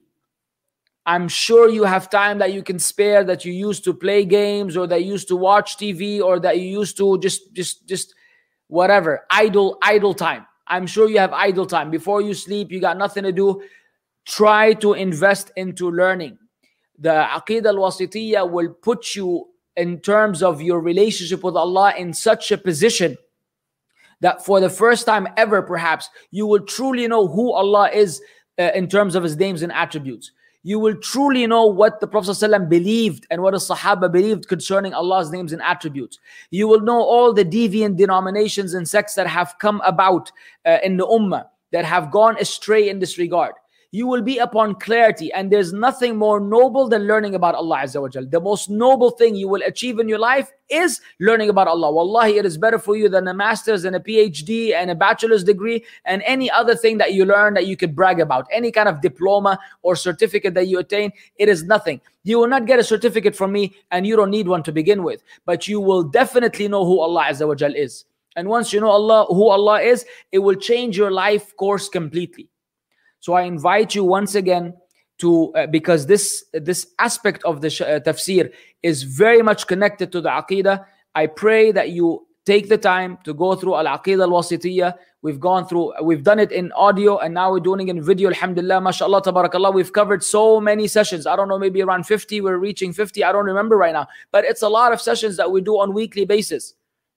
I'm sure you have time that you can spare, that you used to play games, or that you used to watch T V, or that you used to just, just, just whatever, idle, idle time. I'm sure you have idle time. Before you sleep, you got nothing to do. Try to invest into learning. The Aqidah al-Wasitiyya will put you in terms of your relationship with Allah in such a position that for the first time ever, perhaps, you will truly know who Allah is uh, in terms of His names and attributes. You will truly know what the Prophet ﷺ believed and what the Sahaba believed concerning Allah's names and attributes. You will know all the deviant denominations and sects that have come about uh, in the Ummah, that have gone astray in this regard. You will be upon clarity, and there's nothing more noble than learning about Allah Azza wa Jal. The most noble thing you will achieve in your life is learning about Allah. Wallahi, it is better for you than a master's and a PhD and a bachelor's degree and any other thing that you learn that you could brag about. Any kind of diploma or certificate that you attain, it is nothing. You will not get a certificate from me, and you don't need one to begin with. But you will definitely know who Allah Azza wa Jal is. And once you know Allah, who Allah is, it will change your life course completely. So I invite you once again to, uh, because this, this aspect of the uh, tafsir is very much connected to the Aqidah. I pray that you take the time to go through Al-Aqidah Al-Wasitiyya. We've gone through, we've done it in audio, and now we're doing it in video. Alhamdulillah, mashallah, tabarakallah. We've covered so many sessions. I don't know, maybe around fifty. We're reaching fifty. I don't remember right now. But it's a lot of sessions that we do on a weekly basis.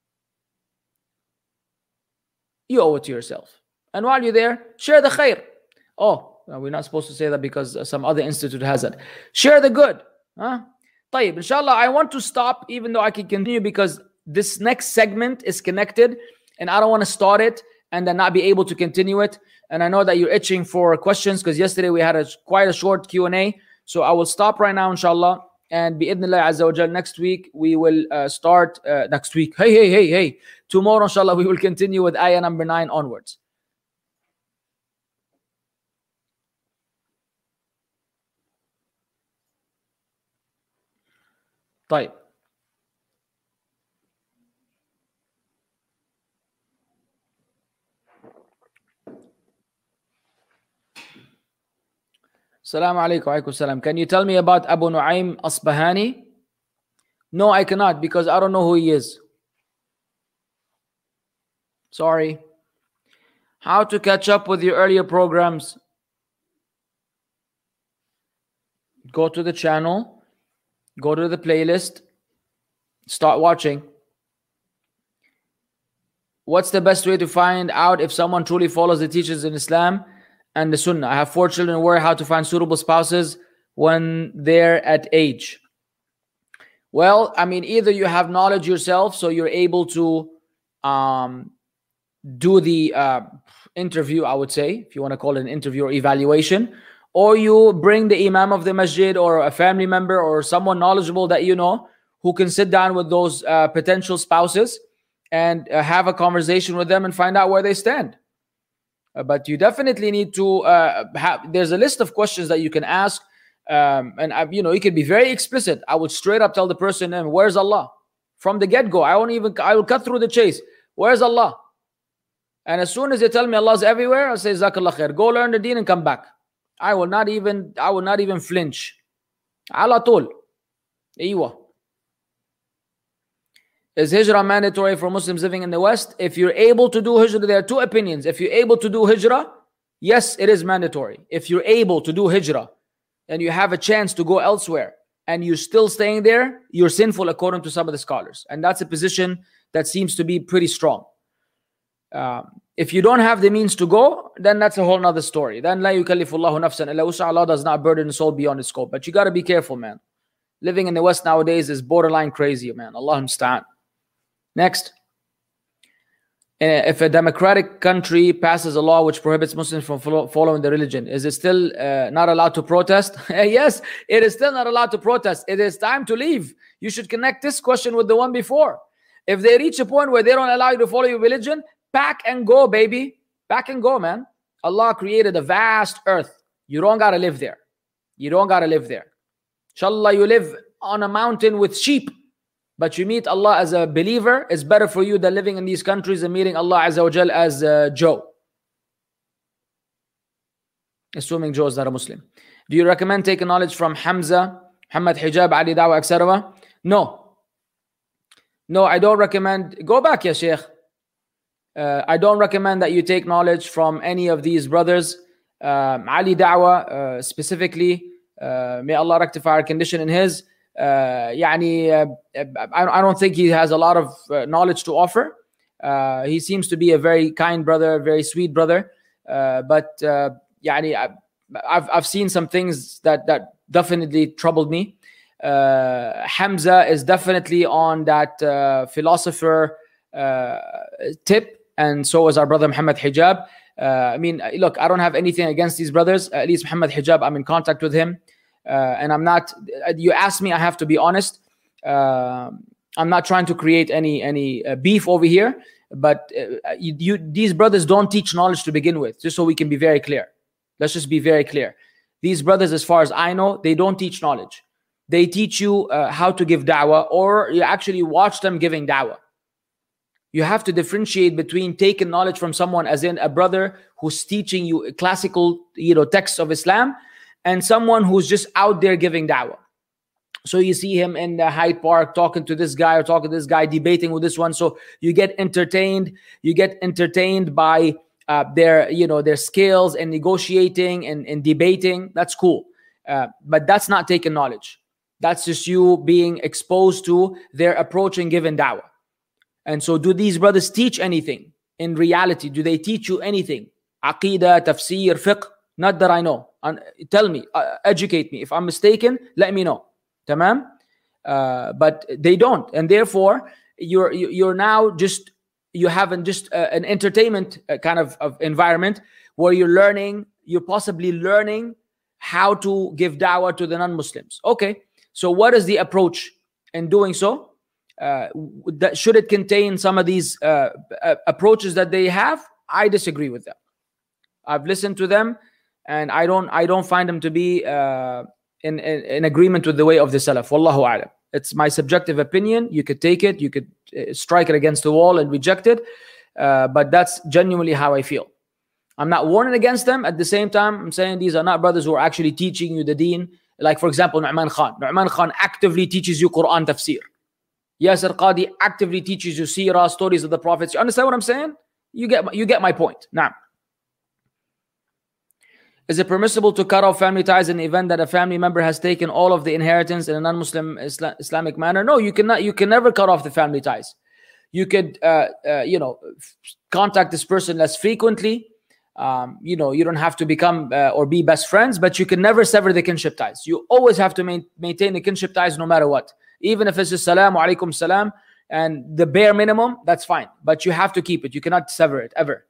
You owe it to yourself. And while you're there, share the khair. Oh, we're not supposed to say that because some other institute has it. Share the good. Huh? طيب, inshallah, I want to stop, even though I can continue, because this next segment is connected, and I don't want to start it and then not be able to continue it. And I know that you're itching for questions, because yesterday we had a quite a short Q and A. So I will stop right now, inshallah. And bi'idhnillah azza wa jal, next week we will uh, start, uh, next week. Hey, hey, hey, hey. Tomorrow, inshallah, we will continue with ayah number nine onwards. طيب. Assalamu alaikum. Wa alaikum salam. Can you tell me about Abu Nu'aym Asbahani? No, I cannot, because I don't know who he is. Sorry. How to catch up with your earlier programs? Go to the channel. Go to the playlist, start watching. What's the best way to find out if someone truly follows the teachings in Islam and the Sunnah? I have four children. Where how to find suitable spouses when they're at age? Well, I mean, either you have knowledge yourself, so you're able to um, do the uh, interview, I would say, if you want to call it an interview or evaluation, or you bring the imam of the masjid or a family member or someone knowledgeable that you know who can sit down with those uh, potential spouses and uh, have a conversation with them and find out where they stand. Uh, but you definitely need to uh, have, there's a list of questions that you can ask. Um, and, uh, you know, you can be very explicit. I would straight up tell the person, where's Allah? From the get-go, I won't even, I will cut through the chase. Where's Allah? And as soon as they tell me Allah's everywhere, I'll say, Jazakallah khair. Go learn the deen and come back. I will not even, I will not even flinch. Ala tul. Iwa. Is hijrah mandatory for Muslims living in the West? If you're able to do hijrah, there are two opinions. If you're able to do hijrah, yes, it is mandatory. If you're able to do hijrah and you have a chance to go elsewhere, and you're still staying there, you're sinful according to some of the scholars. And that's a position that seems to be pretty strong. Um, if you don't have the means to go, then that's a whole nother story. Then la yukallifullahu nafsan illa wus'aha, Allah does not burden the soul beyond its scope. But you got to be careful, man. Living in the West nowadays is borderline crazy, man. Allah musta'an. Next. If a democratic country passes a law which prohibits Muslims from follow, following the religion, is it still uh, not allowed to protest? Yes, it is still not allowed to protest. It is time to leave. You should connect this question with the one before. If they reach a point where they don't allow you to follow your religion, pack and go, baby. Pack and go, man. Allah created a vast earth. You don't got to live there. You don't got to live there. Inshallah, you live on a mountain with sheep, but you meet Allah as a believer. It's better for you than living in these countries and meeting Allah Azza wa Jal as uh, Joe. Assuming Joe is not a Muslim. Do you recommend taking knowledge from Hamza, Muhammad Hijab, Ali Dawah, et cetera? No. No, I don't recommend. Go back, ya Sheikh. Uh, I don't recommend that you take knowledge from any of these brothers. Um, Ali Dawah, uh, specifically, uh, may Allah rectify our condition in his. Uh, يعني, uh, I, I don't think he has a lot of uh, knowledge to offer. Uh, he seems to be a very kind brother, very sweet brother. Uh, but uh, يعني, I've I've seen some things that that definitely troubled me. Uh, Hamza is definitely on that uh, philosopher uh, tip, and so is our brother Muhammad Hijab. Uh, I mean, look, I don't have anything against these brothers. At least Muhammad Hijab, I'm in contact with him. Uh, and I'm not, you asked me, I have to be honest. Uh, I'm not trying to create any any uh, beef over here, but uh, you, you, these brothers don't teach knowledge to begin with, just so we can be very clear. Let's just be very clear. These brothers, as far as I know, they don't teach knowledge. They teach you uh, how to give da'wah, or you actually watch them giving da'wah. You have to differentiate between taking knowledge from someone, as in a brother who's teaching you classical, you know, texts of Islam, and someone who's just out there giving da'wah. So you see him in the Hyde Park talking to this guy or talking to this guy, debating with this one. So you get entertained. You get entertained by uh, their, you know, their skills and negotiating and, and debating. That's cool. Uh, but that's not taking knowledge. That's just you being exposed to their approach and giving da'wah. And so do these brothers teach anything? In reality, do they teach you anything? Aqidah, tafsir, fiqh? Not that I know. And tell me, uh, educate me. If I'm mistaken, let me know. Tamam? Uh, but they don't. And therefore, you're you're now just, you haven't just uh, an entertainment uh, kind of, of environment where you're learning, you're possibly learning how to give da'wah to the non-Muslims. Okay. So what is the approach in doing so? Uh, that, should it contain some of these uh, uh, approaches that they have? I disagree with them. I've listened to them, and I don't I don't find them to be uh, in, in in agreement with the way of the Salaf. Wallahu a'lam. It's my subjective opinion. You could take it, you could uh, strike it against the wall and reject it, uh, but that's genuinely how I feel. I'm not warning against them. At the same time, I'm saying these are not brothers who are actually teaching you the deen. Like, for example, Nu'man Khan. Nu'man Khan actively teaches you Quran tafsir. Yasir Qadi actively teaches you seerah, stories of the prophets. You understand what I'm saying? You get you get my point. Now, is it permissible to cut off family ties in the event that a family member has taken all of the inheritance in a non-Muslim Isla Islamic manner? No, you cannot. You can never cut off the family ties. You could, uh, uh, you know, contact this person less frequently. Um, you know, you don't have to become uh, or be best friends, but you can never sever the kinship ties. You always have to main, maintain the kinship ties no matter what. Even if it's just salam wa alaikum salam and the bare minimum, that's fine. But you have to keep it. You cannot sever it ever.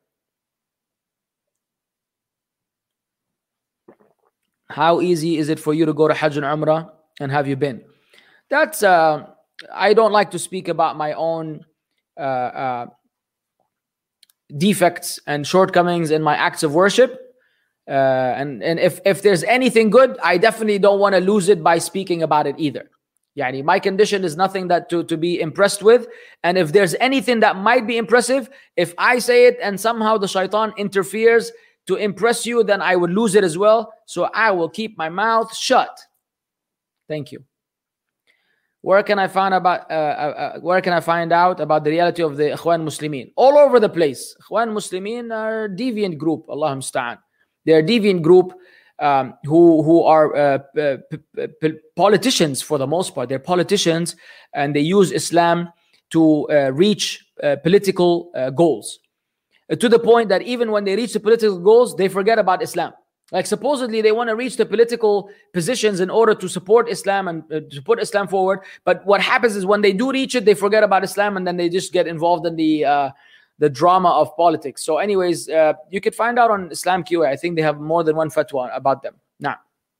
How easy is it for you to go to Hajj and Umrah, and have you been? That's, uh, I don't like to speak about my own uh, uh, defects and shortcomings in my acts of worship. Uh, and and if, if there's anything good, I definitely don't want to lose it by speaking about it either. Yani, my condition is nothing that to, to be impressed with. And if there's anything that might be impressive, if I say it and somehow the shaitan interferes to impress you, then I would lose it as well. So I will keep my mouth shut. Thank you. Where can I find about? Uh, uh, where can I find out about the reality of the Ikhwan Muslimin? All over the place. Ikhwan Muslimin are a deviant group. Allahumma musta'an. They're a deviant group. um, who who are uh, p- p- politicians for the most part. They're politicians, and they use Islam to uh, reach uh, political uh, goals, uh, to the point that even when they reach the political goals, they forget about Islam. Like supposedly they want to reach the political positions in order to support Islam and uh, to put Islam forward. But what happens is when they do reach it, they forget about Islam, and then they just get involved in the uh, the drama of politics. So anyways, uh, you could find out on Islam Q A. I think they have more than one fatwa about them. Now,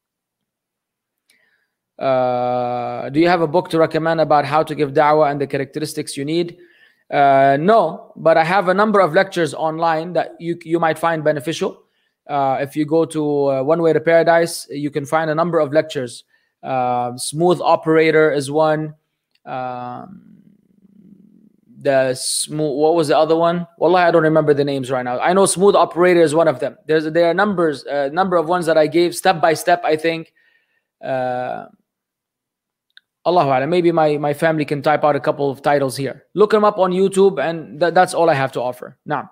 uh, do you have a book to recommend about how to give da'wah and the characteristics you need? Uh, no, but I have a number of lectures online that you, you might find beneficial. Uh, if you go to uh, One Way to Paradise, you can find a number of lectures. Uh, Smooth Operator is one. Um, the smooth, what was the other one? Wallahi, I don't remember the names right now. I know Smooth Operator is one of them. There's there are numbers, a uh, number of ones that I gave step by step. I think. Uh, Allahu A'lam. Maybe my my family can type out a couple of titles here. Look them up on YouTube, and th- that's all I have to offer now.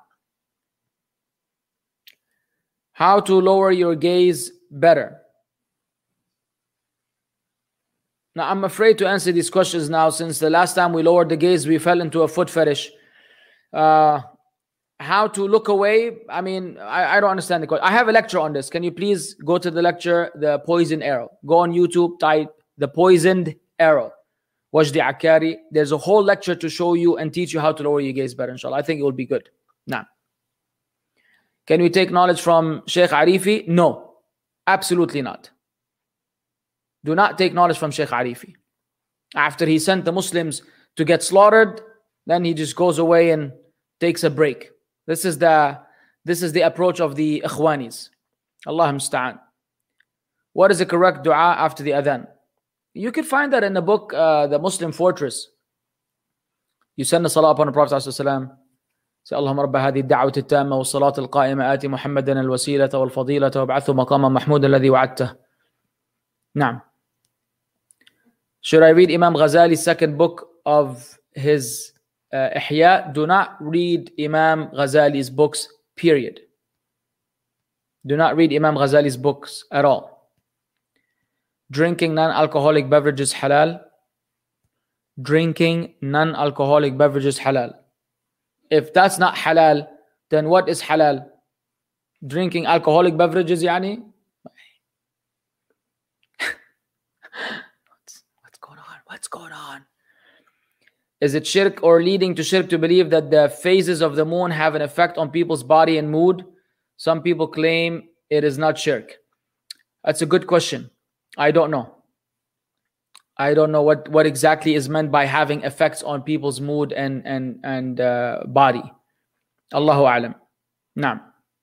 How to lower your gaze better? Now, I'm afraid to answer these questions now, since the last time we lowered the gaze, we fell into a foot fetish. Uh, how to look away? I mean, I, I don't understand the question. I have a lecture on this. Can you please go to the lecture, The Poisoned Arrow? Go on YouTube, type The Poisoned Arrow. Wajdi Akkari. There's a whole lecture to show you and teach you how to lower your gaze better, inshallah. I think it will be good. Now, can we take knowledge from Sheikh Arifi? No, absolutely not. Do not take knowledge from Sheikh Arifi. After he sent the Muslims to get slaughtered, then he just goes away and takes a break. This is the this is the approach of the Ikhwanis. Allah musta'an. What is the correct dua after the adhan? You could find that in the book, uh, The Muslim Fortress. You send the salah upon the Prophet ﷺ. Say, اللهم رب هذه الدعوة التامة والصلاة القائمة آتي محمدا الوسيلة والفضيلة وابعثه مقاما محمودا الذي وعدته. نعم. Should I read Imam Ghazali's second book of his uh, Ihya? Do not read Imam Ghazali's books, period. Do not read Imam Ghazali's books at all. Drinking non-alcoholic beverages halal. Drinking non-alcoholic beverages halal. If that's not halal, then what is halal? Drinking alcoholic beverages, yani? what's, what's going on? What's going on? Is it shirk or leading to shirk to believe that the phases of the moon have an effect on people's body and mood? Some people claim it is not shirk. That's a good question. I don't know. I don't know what, what exactly is meant by having effects on people's mood and and and uh, body. Allahu a'lam. Naam.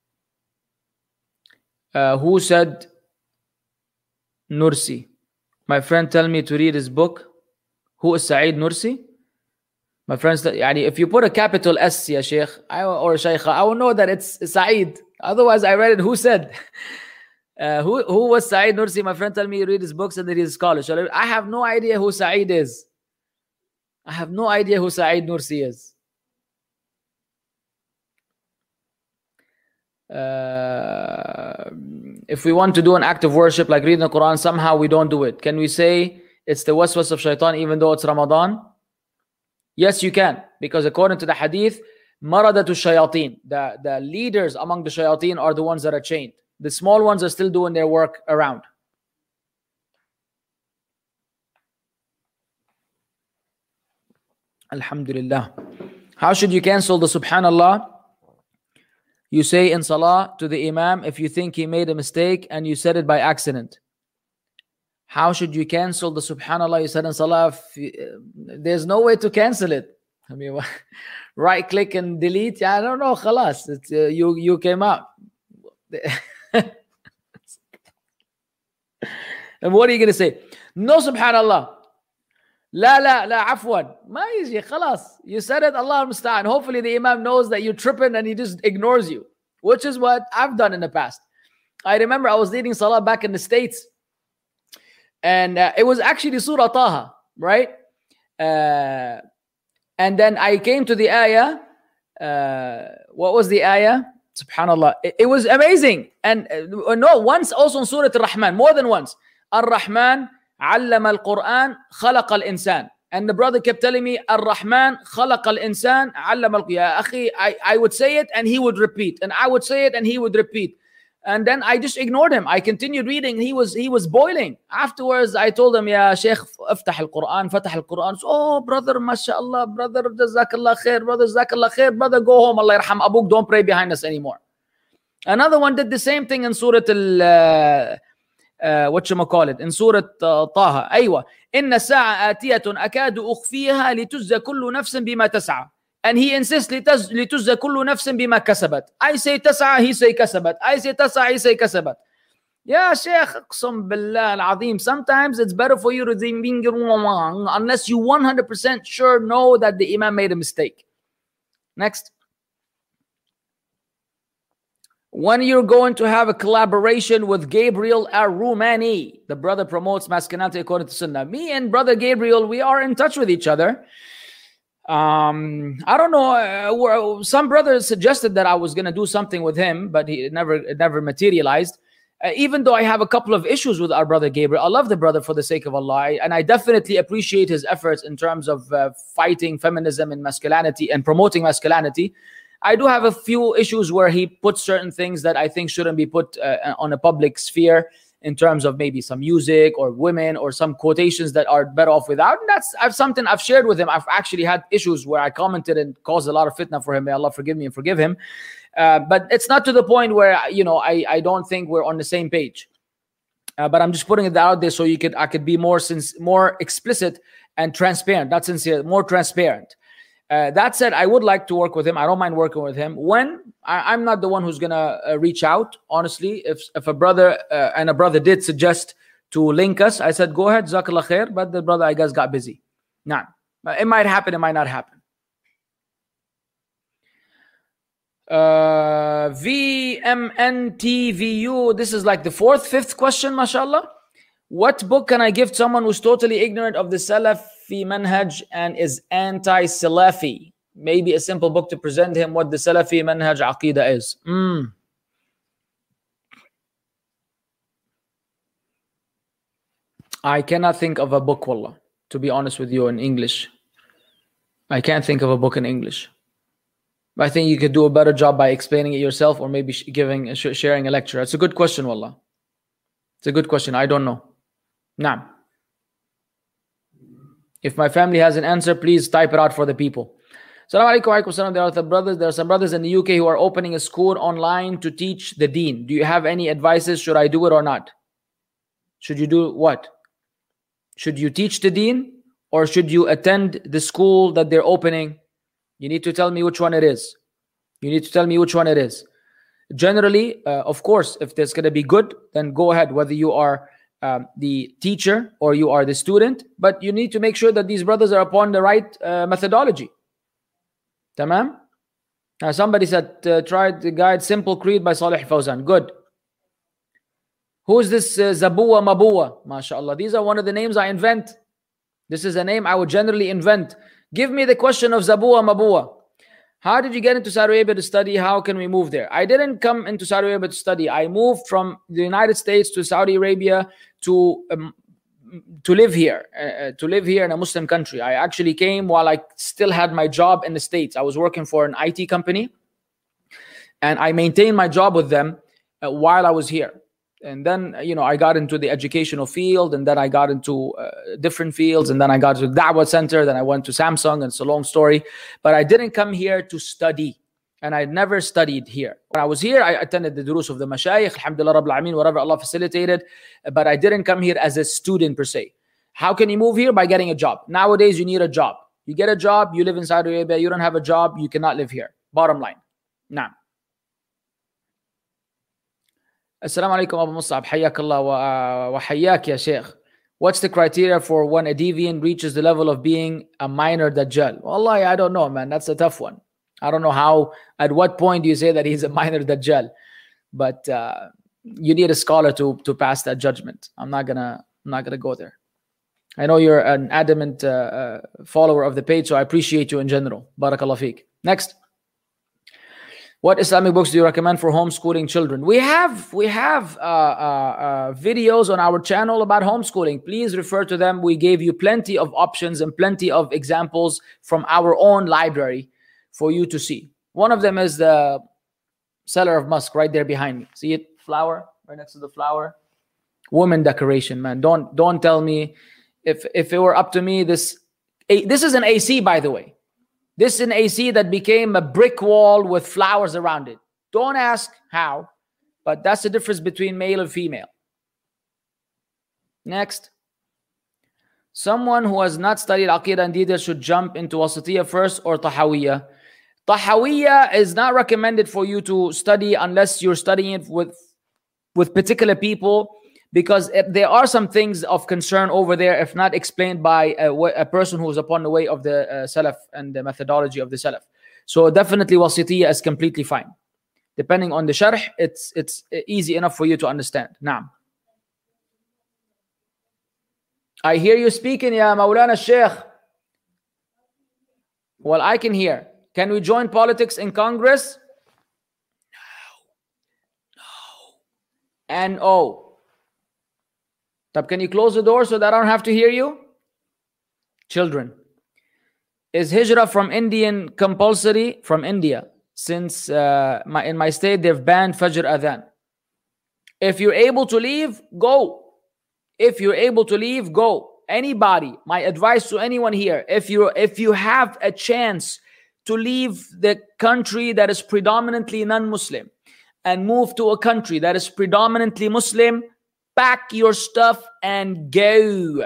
Uh, who said Nursi? My friend tell me to read his book. Who is Saeed Nursi? My friends, yani if you put a capital S, ya Sheikh, I, or Shaykha, I will know that it's Saeed. Otherwise, I read it. Who said? Uh, who who was Saeed Nursi? My friend tell me he read his books and that he's a scholar. I have no idea who Saeed is. I have no idea who Saeed Nursi is. Uh, if we want to do an act of worship like reading the Quran, somehow we don't do it. Can we say it's the waswas of shaitan even though it's Ramadan? Yes, you can. Because according to the hadith, maradatu shayateen, the, the leaders among the shayateen are the ones that are chained. The small ones are still doing their work around. Alhamdulillah. How should you cancel the Subhanallah? You say in Salah to the Imam if you think he made a mistake and you said it by accident. How should you cancel the Subhanallah you said in Salah? There's no way to cancel it. I mean, right click and delete. Yeah, I don't know. Khalas. It's, uh, you, you came out. And what are you going to say? No Subhanallah. La la la afwan. Ma yiji, khalas. You said it, Allah musta'an. Hopefully the Imam knows that you're tripping and he just ignores you, which is what I've done in the past. I remember I was leading Salah back in the States, and uh, it was actually Surah Taha, right? Uh, and then I came to the ayah. Uh, what was the ayah? Subhanallah. It, it was amazing. And uh, no, once also in Surah Al-Rahman, more than once. Ar-Rahman allama al-Quran khalaqa al-insan. And the brother kept telling me, Ar-Rahman khalaqa al-insan allama al-Quran. Ya akhi, I, I would say it and he would repeat. And I would say it and he would repeat. And then I just ignored him. I continued reading. He was he was boiling. Afterwards, I told him, Ya Sheikh, aftah al-Quran, fatah al-Quran. So, oh, brother, mashallah, brother, jazakallah khair, brother, jazakallah khair, brother, go home, Allah yarham abuk, don't pray behind us anymore. Another one did the same thing in Surah al, uh, uh, what you call it, in Surah uh, Taha. Aywa, inna sa'a atiyatun akadu ukhfiha lituzza kullu nafsin bima tas'a. And he insists, لِتُجْزَ كُلُّ نَفْسٍ بِمَا كَسَبَتْ. I say تسعى, he say كسبت. I say تسعى, he say كسبت. Ya Sheikh, أقسم بالله العظيم, sometimes it's better for you to be wrong unless you one hundred percent sure know that the Imam made a mistake. Next. When you're going to have a collaboration with Gabriel Ar-Rumani, the brother promotes masculinity according to Sunnah. Me and brother Gabriel, we are in touch with each other. Um, I don't know. Uh, some brothers suggested that I was going to do something with him, but he it never it never materialized. Uh, even though I have a couple of issues with our brother Gabriel, I love the brother for the sake of Allah, and I definitely appreciate his efforts in terms of uh, fighting feminism and masculinity and promoting masculinity. I do have a few issues where he puts certain things that I think shouldn't be put uh, on a public sphere, in terms of maybe some music or women or some quotations that are better off without. And that's I've, something I've shared with him. I've actually had issues where I commented and caused a lot of fitna for him. May Allah forgive me and forgive him. Uh, but it's not to the point where, you know, I, I don't think we're on the same page. Uh, but I'm just putting it out there so you could I could be more since more explicit and transparent, not sincere, more transparent. Uh, that said, I would like to work with him. I don't mind working with him. When I, I'm not the one who's gonna uh, reach out. Honestly, if if a brother uh, and a brother did suggest to link us, I said go ahead, jazakallah khair. But the brother, I guess, got busy. Nah, it might happen. It might not happen. Uh, V M N T V U. This is like the fourth, fifth question, mashallah. What book can I give someone who's totally ignorant of the Salafi manhaj and is anti-Salafi? Maybe a simple book to present him what the Salafi manhaj aqidah is. Mm. I cannot think of a book, wallah, to be honest with you, in English. I can't think of a book in English. I think you could do a better job by explaining it yourself, or maybe giving, sharing a lecture. It's a good question, wallah. It's a good question. I don't know. Nah. If my family has an answer, please type it out for the people. Assalamu alaikum. There are the brothers. There are some brothers in the U K who are opening a school online to teach the deen. Do you have any advices? Should I do it or not? Should you do what? Should you teach the deen, or should you attend the school that they're opening? You need to tell me which one it is. You need to tell me which one it is. Generally, uh, of course, if there's going to be good, then go ahead, whether you are um, the teacher or you are the student. But you need to make sure that these brothers are upon the right uh, methodology. Tamam? Now, somebody said, uh, tried the guide Simple Creed by Salih Fawzan. Good. Who is this uh, Zabuwa Mabuwa? MashaAllah. These are one of the names I invent. This is a name I would generally invent. Give me the question of Zabuwa Mabuwa. How did you get into Saudi Arabia to study? How can we move there? I didn't come into Saudi Arabia to study. I moved from the United States to Saudi Arabia to um, to live here, uh, to live here in a Muslim country. I actually came while I still had my job in the States. I was working for an I T company, and I maintained my job with them uh, while I was here. And then, you know, I got into the educational field, and then I got into uh, different fields, and then I got to the Da'wah Center, then I went to Samsung, and it's a long story. But I didn't come here to study, and I never studied here. When I was here, I attended the durus of the mashayikh, alhamdulillah rabbil alameen, whatever Allah facilitated, but I didn't come here as a student per se. How can you move here? By getting a job. Nowadays, you need a job. You get a job, you live in Saudi Arabia, you don't have a job, you cannot live here. Bottom line. Now. Assalamu alaikum Abu Musab, hayyakallah wa hayyak ya Sheikh. What's the criteria for when a deviant reaches the level of being a minor Dajjal? Wallahi, I don't know, man. That's a tough one. I don't know how, at what point do you say that he's a minor Dajjal? But uh, you need a scholar to to pass that judgment. I'm not gonna, I'm not gonna go there. I know you're an adamant uh, uh, follower of the page, so I appreciate you in general. Barakallah feek. Next. What Islamic books do you recommend for homeschooling children? We have we have uh, uh, uh, videos on our channel about homeschooling. Please refer to them. We gave you plenty of options and plenty of examples from our own library for you to see. One of them is the Seller of Musk right there behind me. See it? Flower right next to the flower. Woman decoration, man. Don't don't tell me if if it were up to me. This this is an A C, by the way. This is an A C that became a brick wall with flowers around it. Don't ask how, but that's the difference between male and female. Next. Someone who has not studied Aqidah in detail should jump into Wasatiyah first or Tahawiyah. Tahawiyah is not recommended for you to study unless you're studying it with, with particular people, because there are some things of concern over there if not explained by a, a person who is upon the way of the uh, Salaf and the methodology of the Salaf. So definitely Wasitiyah is completely fine. Depending on the sharh, it's, it's easy enough for you to understand. Naam. I hear you speaking, Ya Maulana Sheikh. Well, I can hear. Can we join politics in Congress? No. No. N O. Tab, can you close the door so that I don't have to hear you? Children. Is hijrah from Indian compulsory? From India. Since uh, my, in my state, they've banned Fajr Adhan. If you're able to leave, go. If you're able to leave, go. Anybody, my advice to anyone here, if you if you have a chance to leave the country that is predominantly non-Muslim and move to a country that is predominantly Muslim, pack your stuff and go.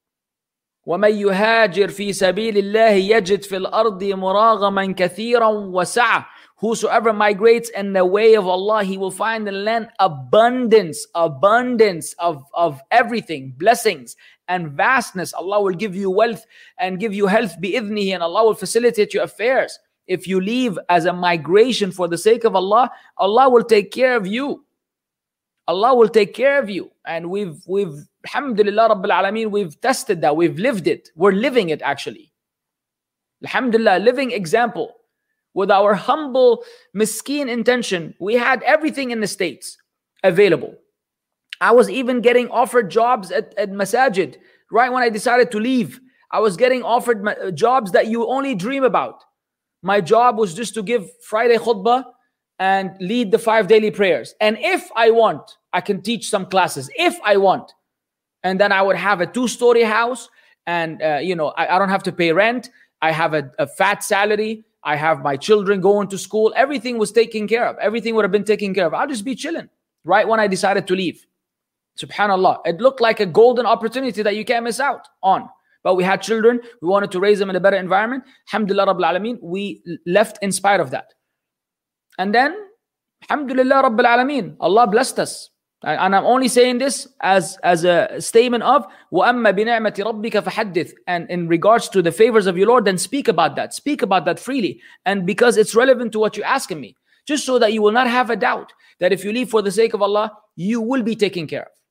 وَمَنْ يُهَاجِرْ فِي سَبِيلِ اللَّهِ يَجِدْ فِي الْأَرْضِ مُرَاغَمًا كَثِيرًا وَسَعَةً. Whosoever migrates in the way of Allah, he will find in the land abundance, abundance of, of everything, blessings and vastness. Allah will give you wealth and give you health bi'idhnihi, and Allah will facilitate your affairs. If you leave as a migration for the sake of Allah, Allah will take care of you. Allah will take care of you. And we've, we've, alhamdulillah Rabbil Alameen, we've tested that. We've lived it. We're living it actually. Alhamdulillah, living example. With our humble, miskeen intention, we had everything in the States available. I was even getting offered jobs at, at Masajid. Right when I decided to leave, I was getting offered jobs that you only dream about. My job was just to give Friday khutbah and lead the five daily prayers. And if I want, I can teach some classes. If I want. And then I would have a two-story house. And, uh, you know, I, I don't have to pay rent. I have a, a fat salary. I have my children going to school. Everything was taken care of. Everything would have been taken care of. I'll just be chilling right when I decided to leave. Subhanallah. It looked like a golden opportunity that you can't miss out on. But we had children. We wanted to raise them in a better environment. Alhamdulillah Rabbil Alameen. We left in spite of that. And then, Alhamdulillah Rabbil Alameen. Allah blessed us. And I'm only saying this as, as a statement of وَأَمَّا بِنِعْمَةِ رَبِّكَ فَحَدِّثْ. And in regards to the favors of your Lord, then speak about that. Speak about that freely. And because it's relevant to what you're asking me. Just so that you will not have a doubt that if you leave for the sake of Allah, you will be taken care of.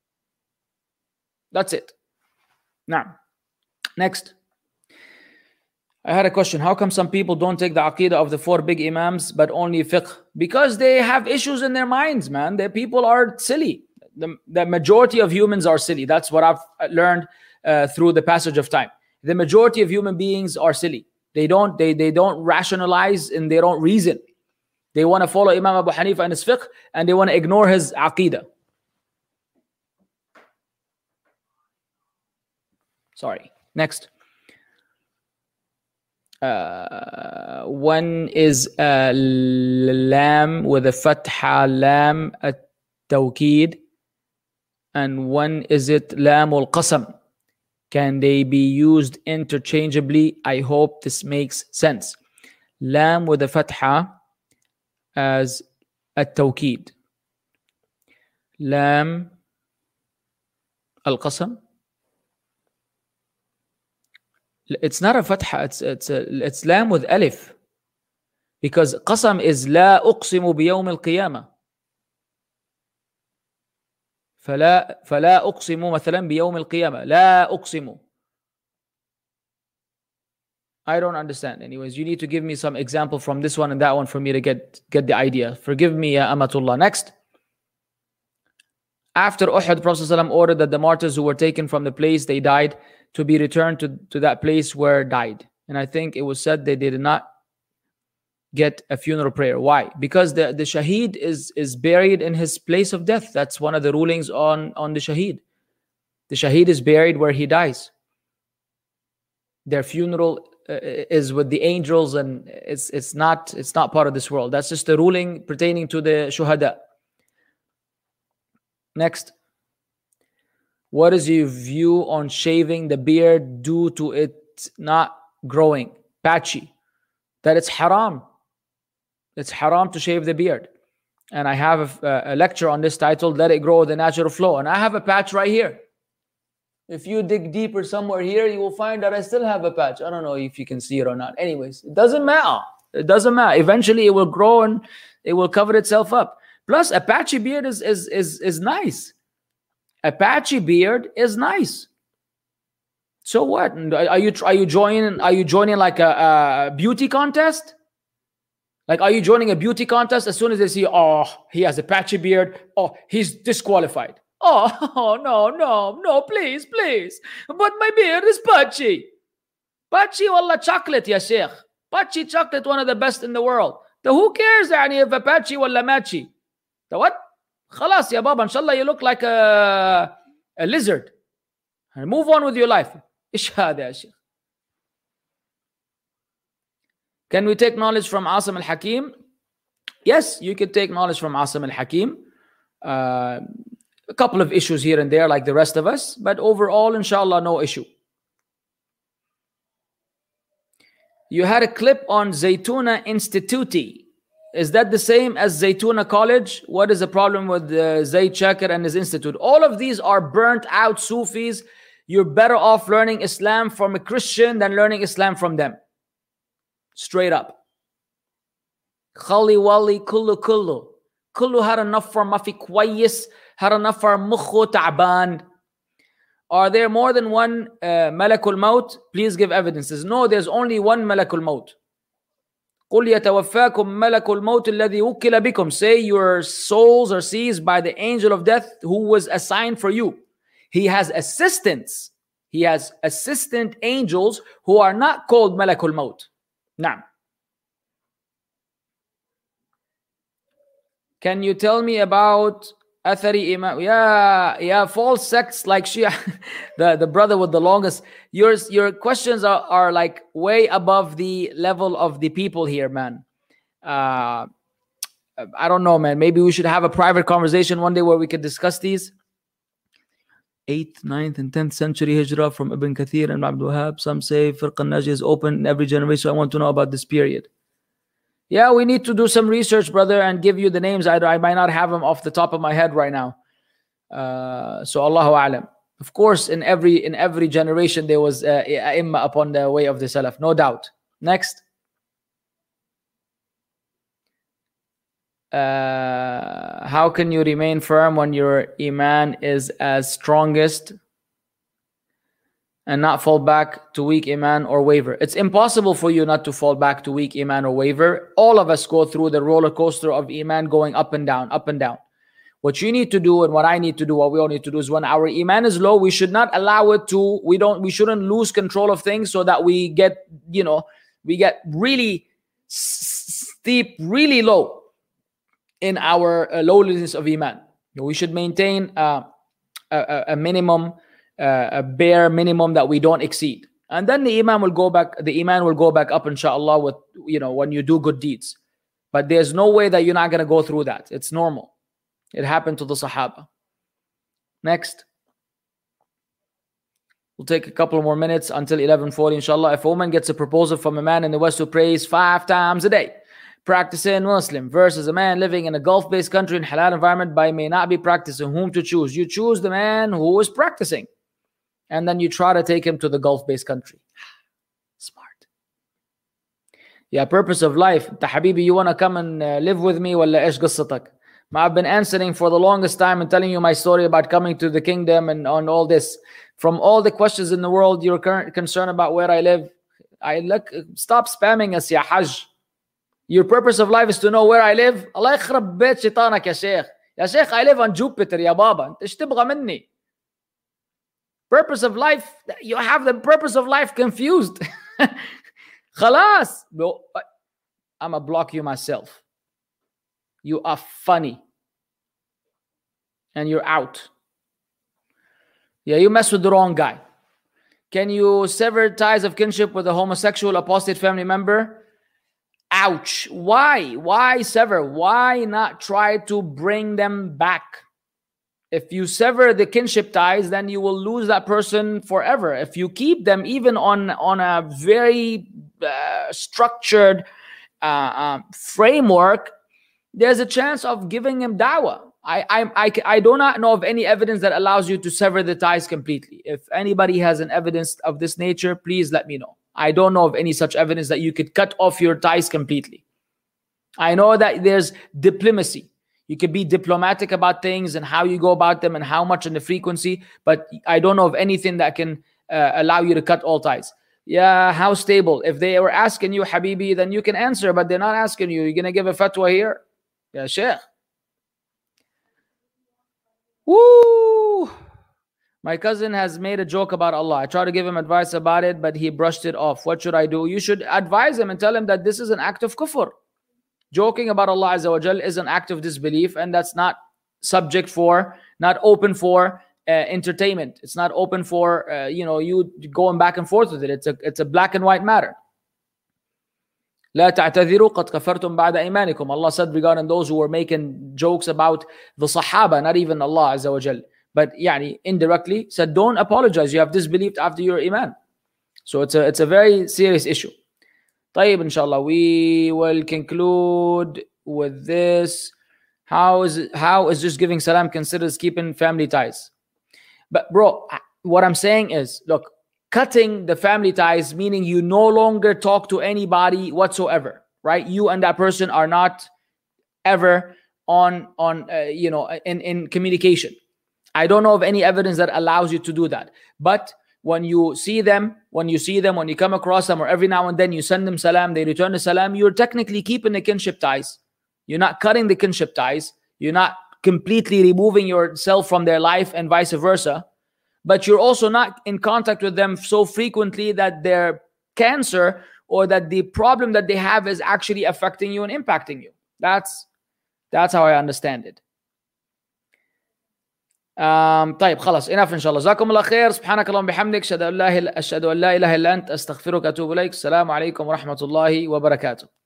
That's it. Now, next. I had a question. How come some people don't take the aqidah of the four big imams, but only fiqh? Because they have issues in their minds, man. The people are silly. The, the majority of humans are silly. That's what I've learned uh, through the passage of time. The majority of human beings are silly. They don't, they, they don't rationalize and they don't reason. They want to follow Imam Abu Hanifa and his fiqh, and they want to ignore his aqidah. Sorry. Next. Uh, one is uh, lam with a fatha lam at tawqid, and one is it lam al qasam. Can they be used interchangeably? I hope this makes sense. Lam with a fatha as at tawqid. Lam al qasam. It's not a fatha, it's it's a, it's lam with alif, because qasam is لا أقسم بيوم القيامة. فلا فلا أقسم مثلا بيوم القيامة. لا أقسم. I don't understand. Anyways, you need to give me some example from this one and that one for me to get, get the idea. Forgive me, ya Amatullah. Next. After Uhud, Prophet ﷺ ordered that the martyrs who were taken from the place they died to be returned to, to that place where died. And I think it was said they did not get a funeral prayer. Why? Because the, the shaheed is, is buried in his place of death. That's one of the rulings on, on the shaheed. The shaheed is buried where he dies. Their funeral uh, is with the angels, and it's it's not it's not part of this world. That's just the ruling pertaining to the shuhada. Next. What is your view on shaving the beard due to it not growing, patchy? That it's haram. It's haram to shave the beard. And I have a, a lecture on this titled, Let It Grow with the Natural Flow. And I have a patch right here. If you dig deeper somewhere here, you will find that I still have a patch. I don't know if you can see it or not. Anyways, it doesn't matter. It doesn't matter. Eventually, it will grow and it will cover itself up. Plus, a patchy beard is, is, is, is nice. A patchy beard is nice. So what? Are you, are you joining, are you joining like a, a beauty contest? Like, are you joining a beauty contest? As soon as they see, oh, he has a patchy beard, oh, he's disqualified. Oh, oh, no, no, no, please, please. But my beard is patchy. Patchy, wallah, chocolate, ya sheikh. Patchy chocolate, one of the best in the world. So who cares, yani, if a patchy walla matchy? The what? Khalas, ya baba, inshallah, you look like a, a lizard. And move on with your life. Ish hada, ya sheikh. Can we take knowledge from Asim al-Hakim? Yes, you can take knowledge from Asim al-Hakim. Uh, a couple of issues here and there like the rest of us, but overall, inshallah, no issue. You had a clip on Zaytuna Institute. Is that the same as Zaytuna College? What is the problem with uh, Zayd Shakir and his institute? All of these are burnt out Sufis. You're better off learning Islam from a Christian than learning Islam from them. Straight up. Khali wali kullu kullu. Kullu hara nafar mafi kwayis. Hara nafar mukhu ta'ban. Are there more than one uh, Malakul Maut? Please give evidences. No, there's only one Malakul Maut. قُلْ يَتَوَفَّاكُمْ مَلَكُ الْمَوْتِ الَّذِي وُكِّلَ بِكُمْ. Say your souls are seized by the angel of death who was assigned for you. He has assistants. He has assistant angels who are not called Malakul Maut. Now, can you tell me about Athari Imam? Yeah, yeah, false sects like Shia, the, the brother with the longest. Yours, your questions are, are like way above the level of the people here, man. Uh, I don't know, man. Maybe we should have a private conversation one day where we could discuss these. eighth, ninth, and tenth century Hijrah from Ibn Kathir and Abdul Wahab. Some say Firq al-Najih is open in every generation. I want to know about this period. Yeah, we need to do some research, brother, and give you the names. I, I might not have them off the top of my head right now. Uh, so Allahu A'lam. Of course, in every in every generation there was uh, A'imma upon the way of the Salaf, no doubt. Next. Uh, how can you remain firm when your Iman is as strongest and not fall back to weak Iman or waver? It's impossible for you not to fall back to weak Iman or waver. All of us go through the roller coaster of Iman going up and down, up and down. What you need to do and what I need to do, what we all need to do is when our Iman is low, we should not allow it to, we don't, we shouldn't lose control of things so that we get, you know, we get really steep, really low in our uh, lowliness of Iman. We should maintain uh, a, a minimum, uh, a bare minimum that we don't exceed. And then the Iman will go back, the Iman will go back up, inshallah, with, you know, when you do good deeds. But there's no way that you're not going to go through that. It's normal. It happened to the Sahaba. Next. We'll take a couple more minutes until eleven forty, inshallah. If a woman gets a proposal from a man in the West who prays five times a day, practicing Muslim, versus a man living in a Gulf-based country in halal environment but may not be practicing, whom to choose? You choose the man who is practicing. And then you try to take him to the Gulf-based country. Smart. Yeah, purpose of life. Ta habibi, you want to come and uh, live with me? Walla ish qissatak? I've been answering for the longest time and telling you my story about coming to the kingdom and on all this. From all the questions in the world, you're concerned about where I live. I look, stop spamming us يا حج. Your purpose of life is to know where I live. الله يخرب بيت شيطانك يا شيخ. يا شيخ I live on Jupiter يا بابا. انت ايش تبغى مني؟ Purpose of life, you have the purpose of life confused. خلاص. I'm gonna block you myself. You are funny. And you're out. Yeah, you mess with the wrong guy. Can you sever ties of kinship with a homosexual apostate family member? Ouch. Why? Why sever? Why not try to bring them back? If you sever the kinship ties, then you will lose that person forever. If you keep them even on, on a very uh, structured uh, uh, framework, there's a chance of giving him dawah. I, I, I, I do not know of any evidence that allows you to sever the ties completely. If anybody has an evidence of this nature, please let me know. I don't know of any such evidence that you could cut off your ties completely. I know that there's diplomacy. You could be diplomatic about things and how you go about them and how much and the frequency, but I don't know of anything that can uh, allow you to cut all ties. Yeah, how stable? If they were asking you, Habibi, then you can answer, but they're not asking you. You're going to give a fatwa here? Yeah, Sheikh. Woo! My cousin has made a joke about Allah. I tried to give him advice about it, but he brushed it off. What should I do? You should advise him and tell him that this is an act of kufr. Joking about Allah Azza wa Jal is an act of disbelief, and that's not subject for, not open for uh, entertainment. It's not open for, uh, you know, you going back and forth with it. It's a, it's a black and white matter. لا تعتذروا قد كفرتم بعد إيمانكم. Allah said regarding those who were making jokes about the Sahaba, not even Allah Azza wa Jal, but yani indirectly said, don't apologize. You have disbelieved after your iman. So it's a it's a very serious issue. طيب, inshallah, we will conclude with this. How is it, how is just giving salam considered as keeping family ties? But bro, what I'm saying is, look, cutting the family ties, meaning you no longer talk to anybody whatsoever, right? You and that person are not ever on, on uh, you know, in, in communication. I don't know of any evidence that allows you to do that. But when you see them, when you see them, when you come across them, or every now and then you send them salam, they return the salam, you're technically keeping the kinship ties. You're not cutting the kinship ties. You're not completely removing yourself from their life and vice versa. But you're also not in contact with them so frequently that their cancer or that the problem that they have is actually affecting you and impacting you. That's, that's how I understand it. Um, طيب خلاص enough إن شاء الله. جزاكم الله خير. سبحانك اللهم بحمدك أشهد أن لا إله إلا أنت أستغفرك وأتوب إليك. السلام عليكم ورحمة الله وبركاته.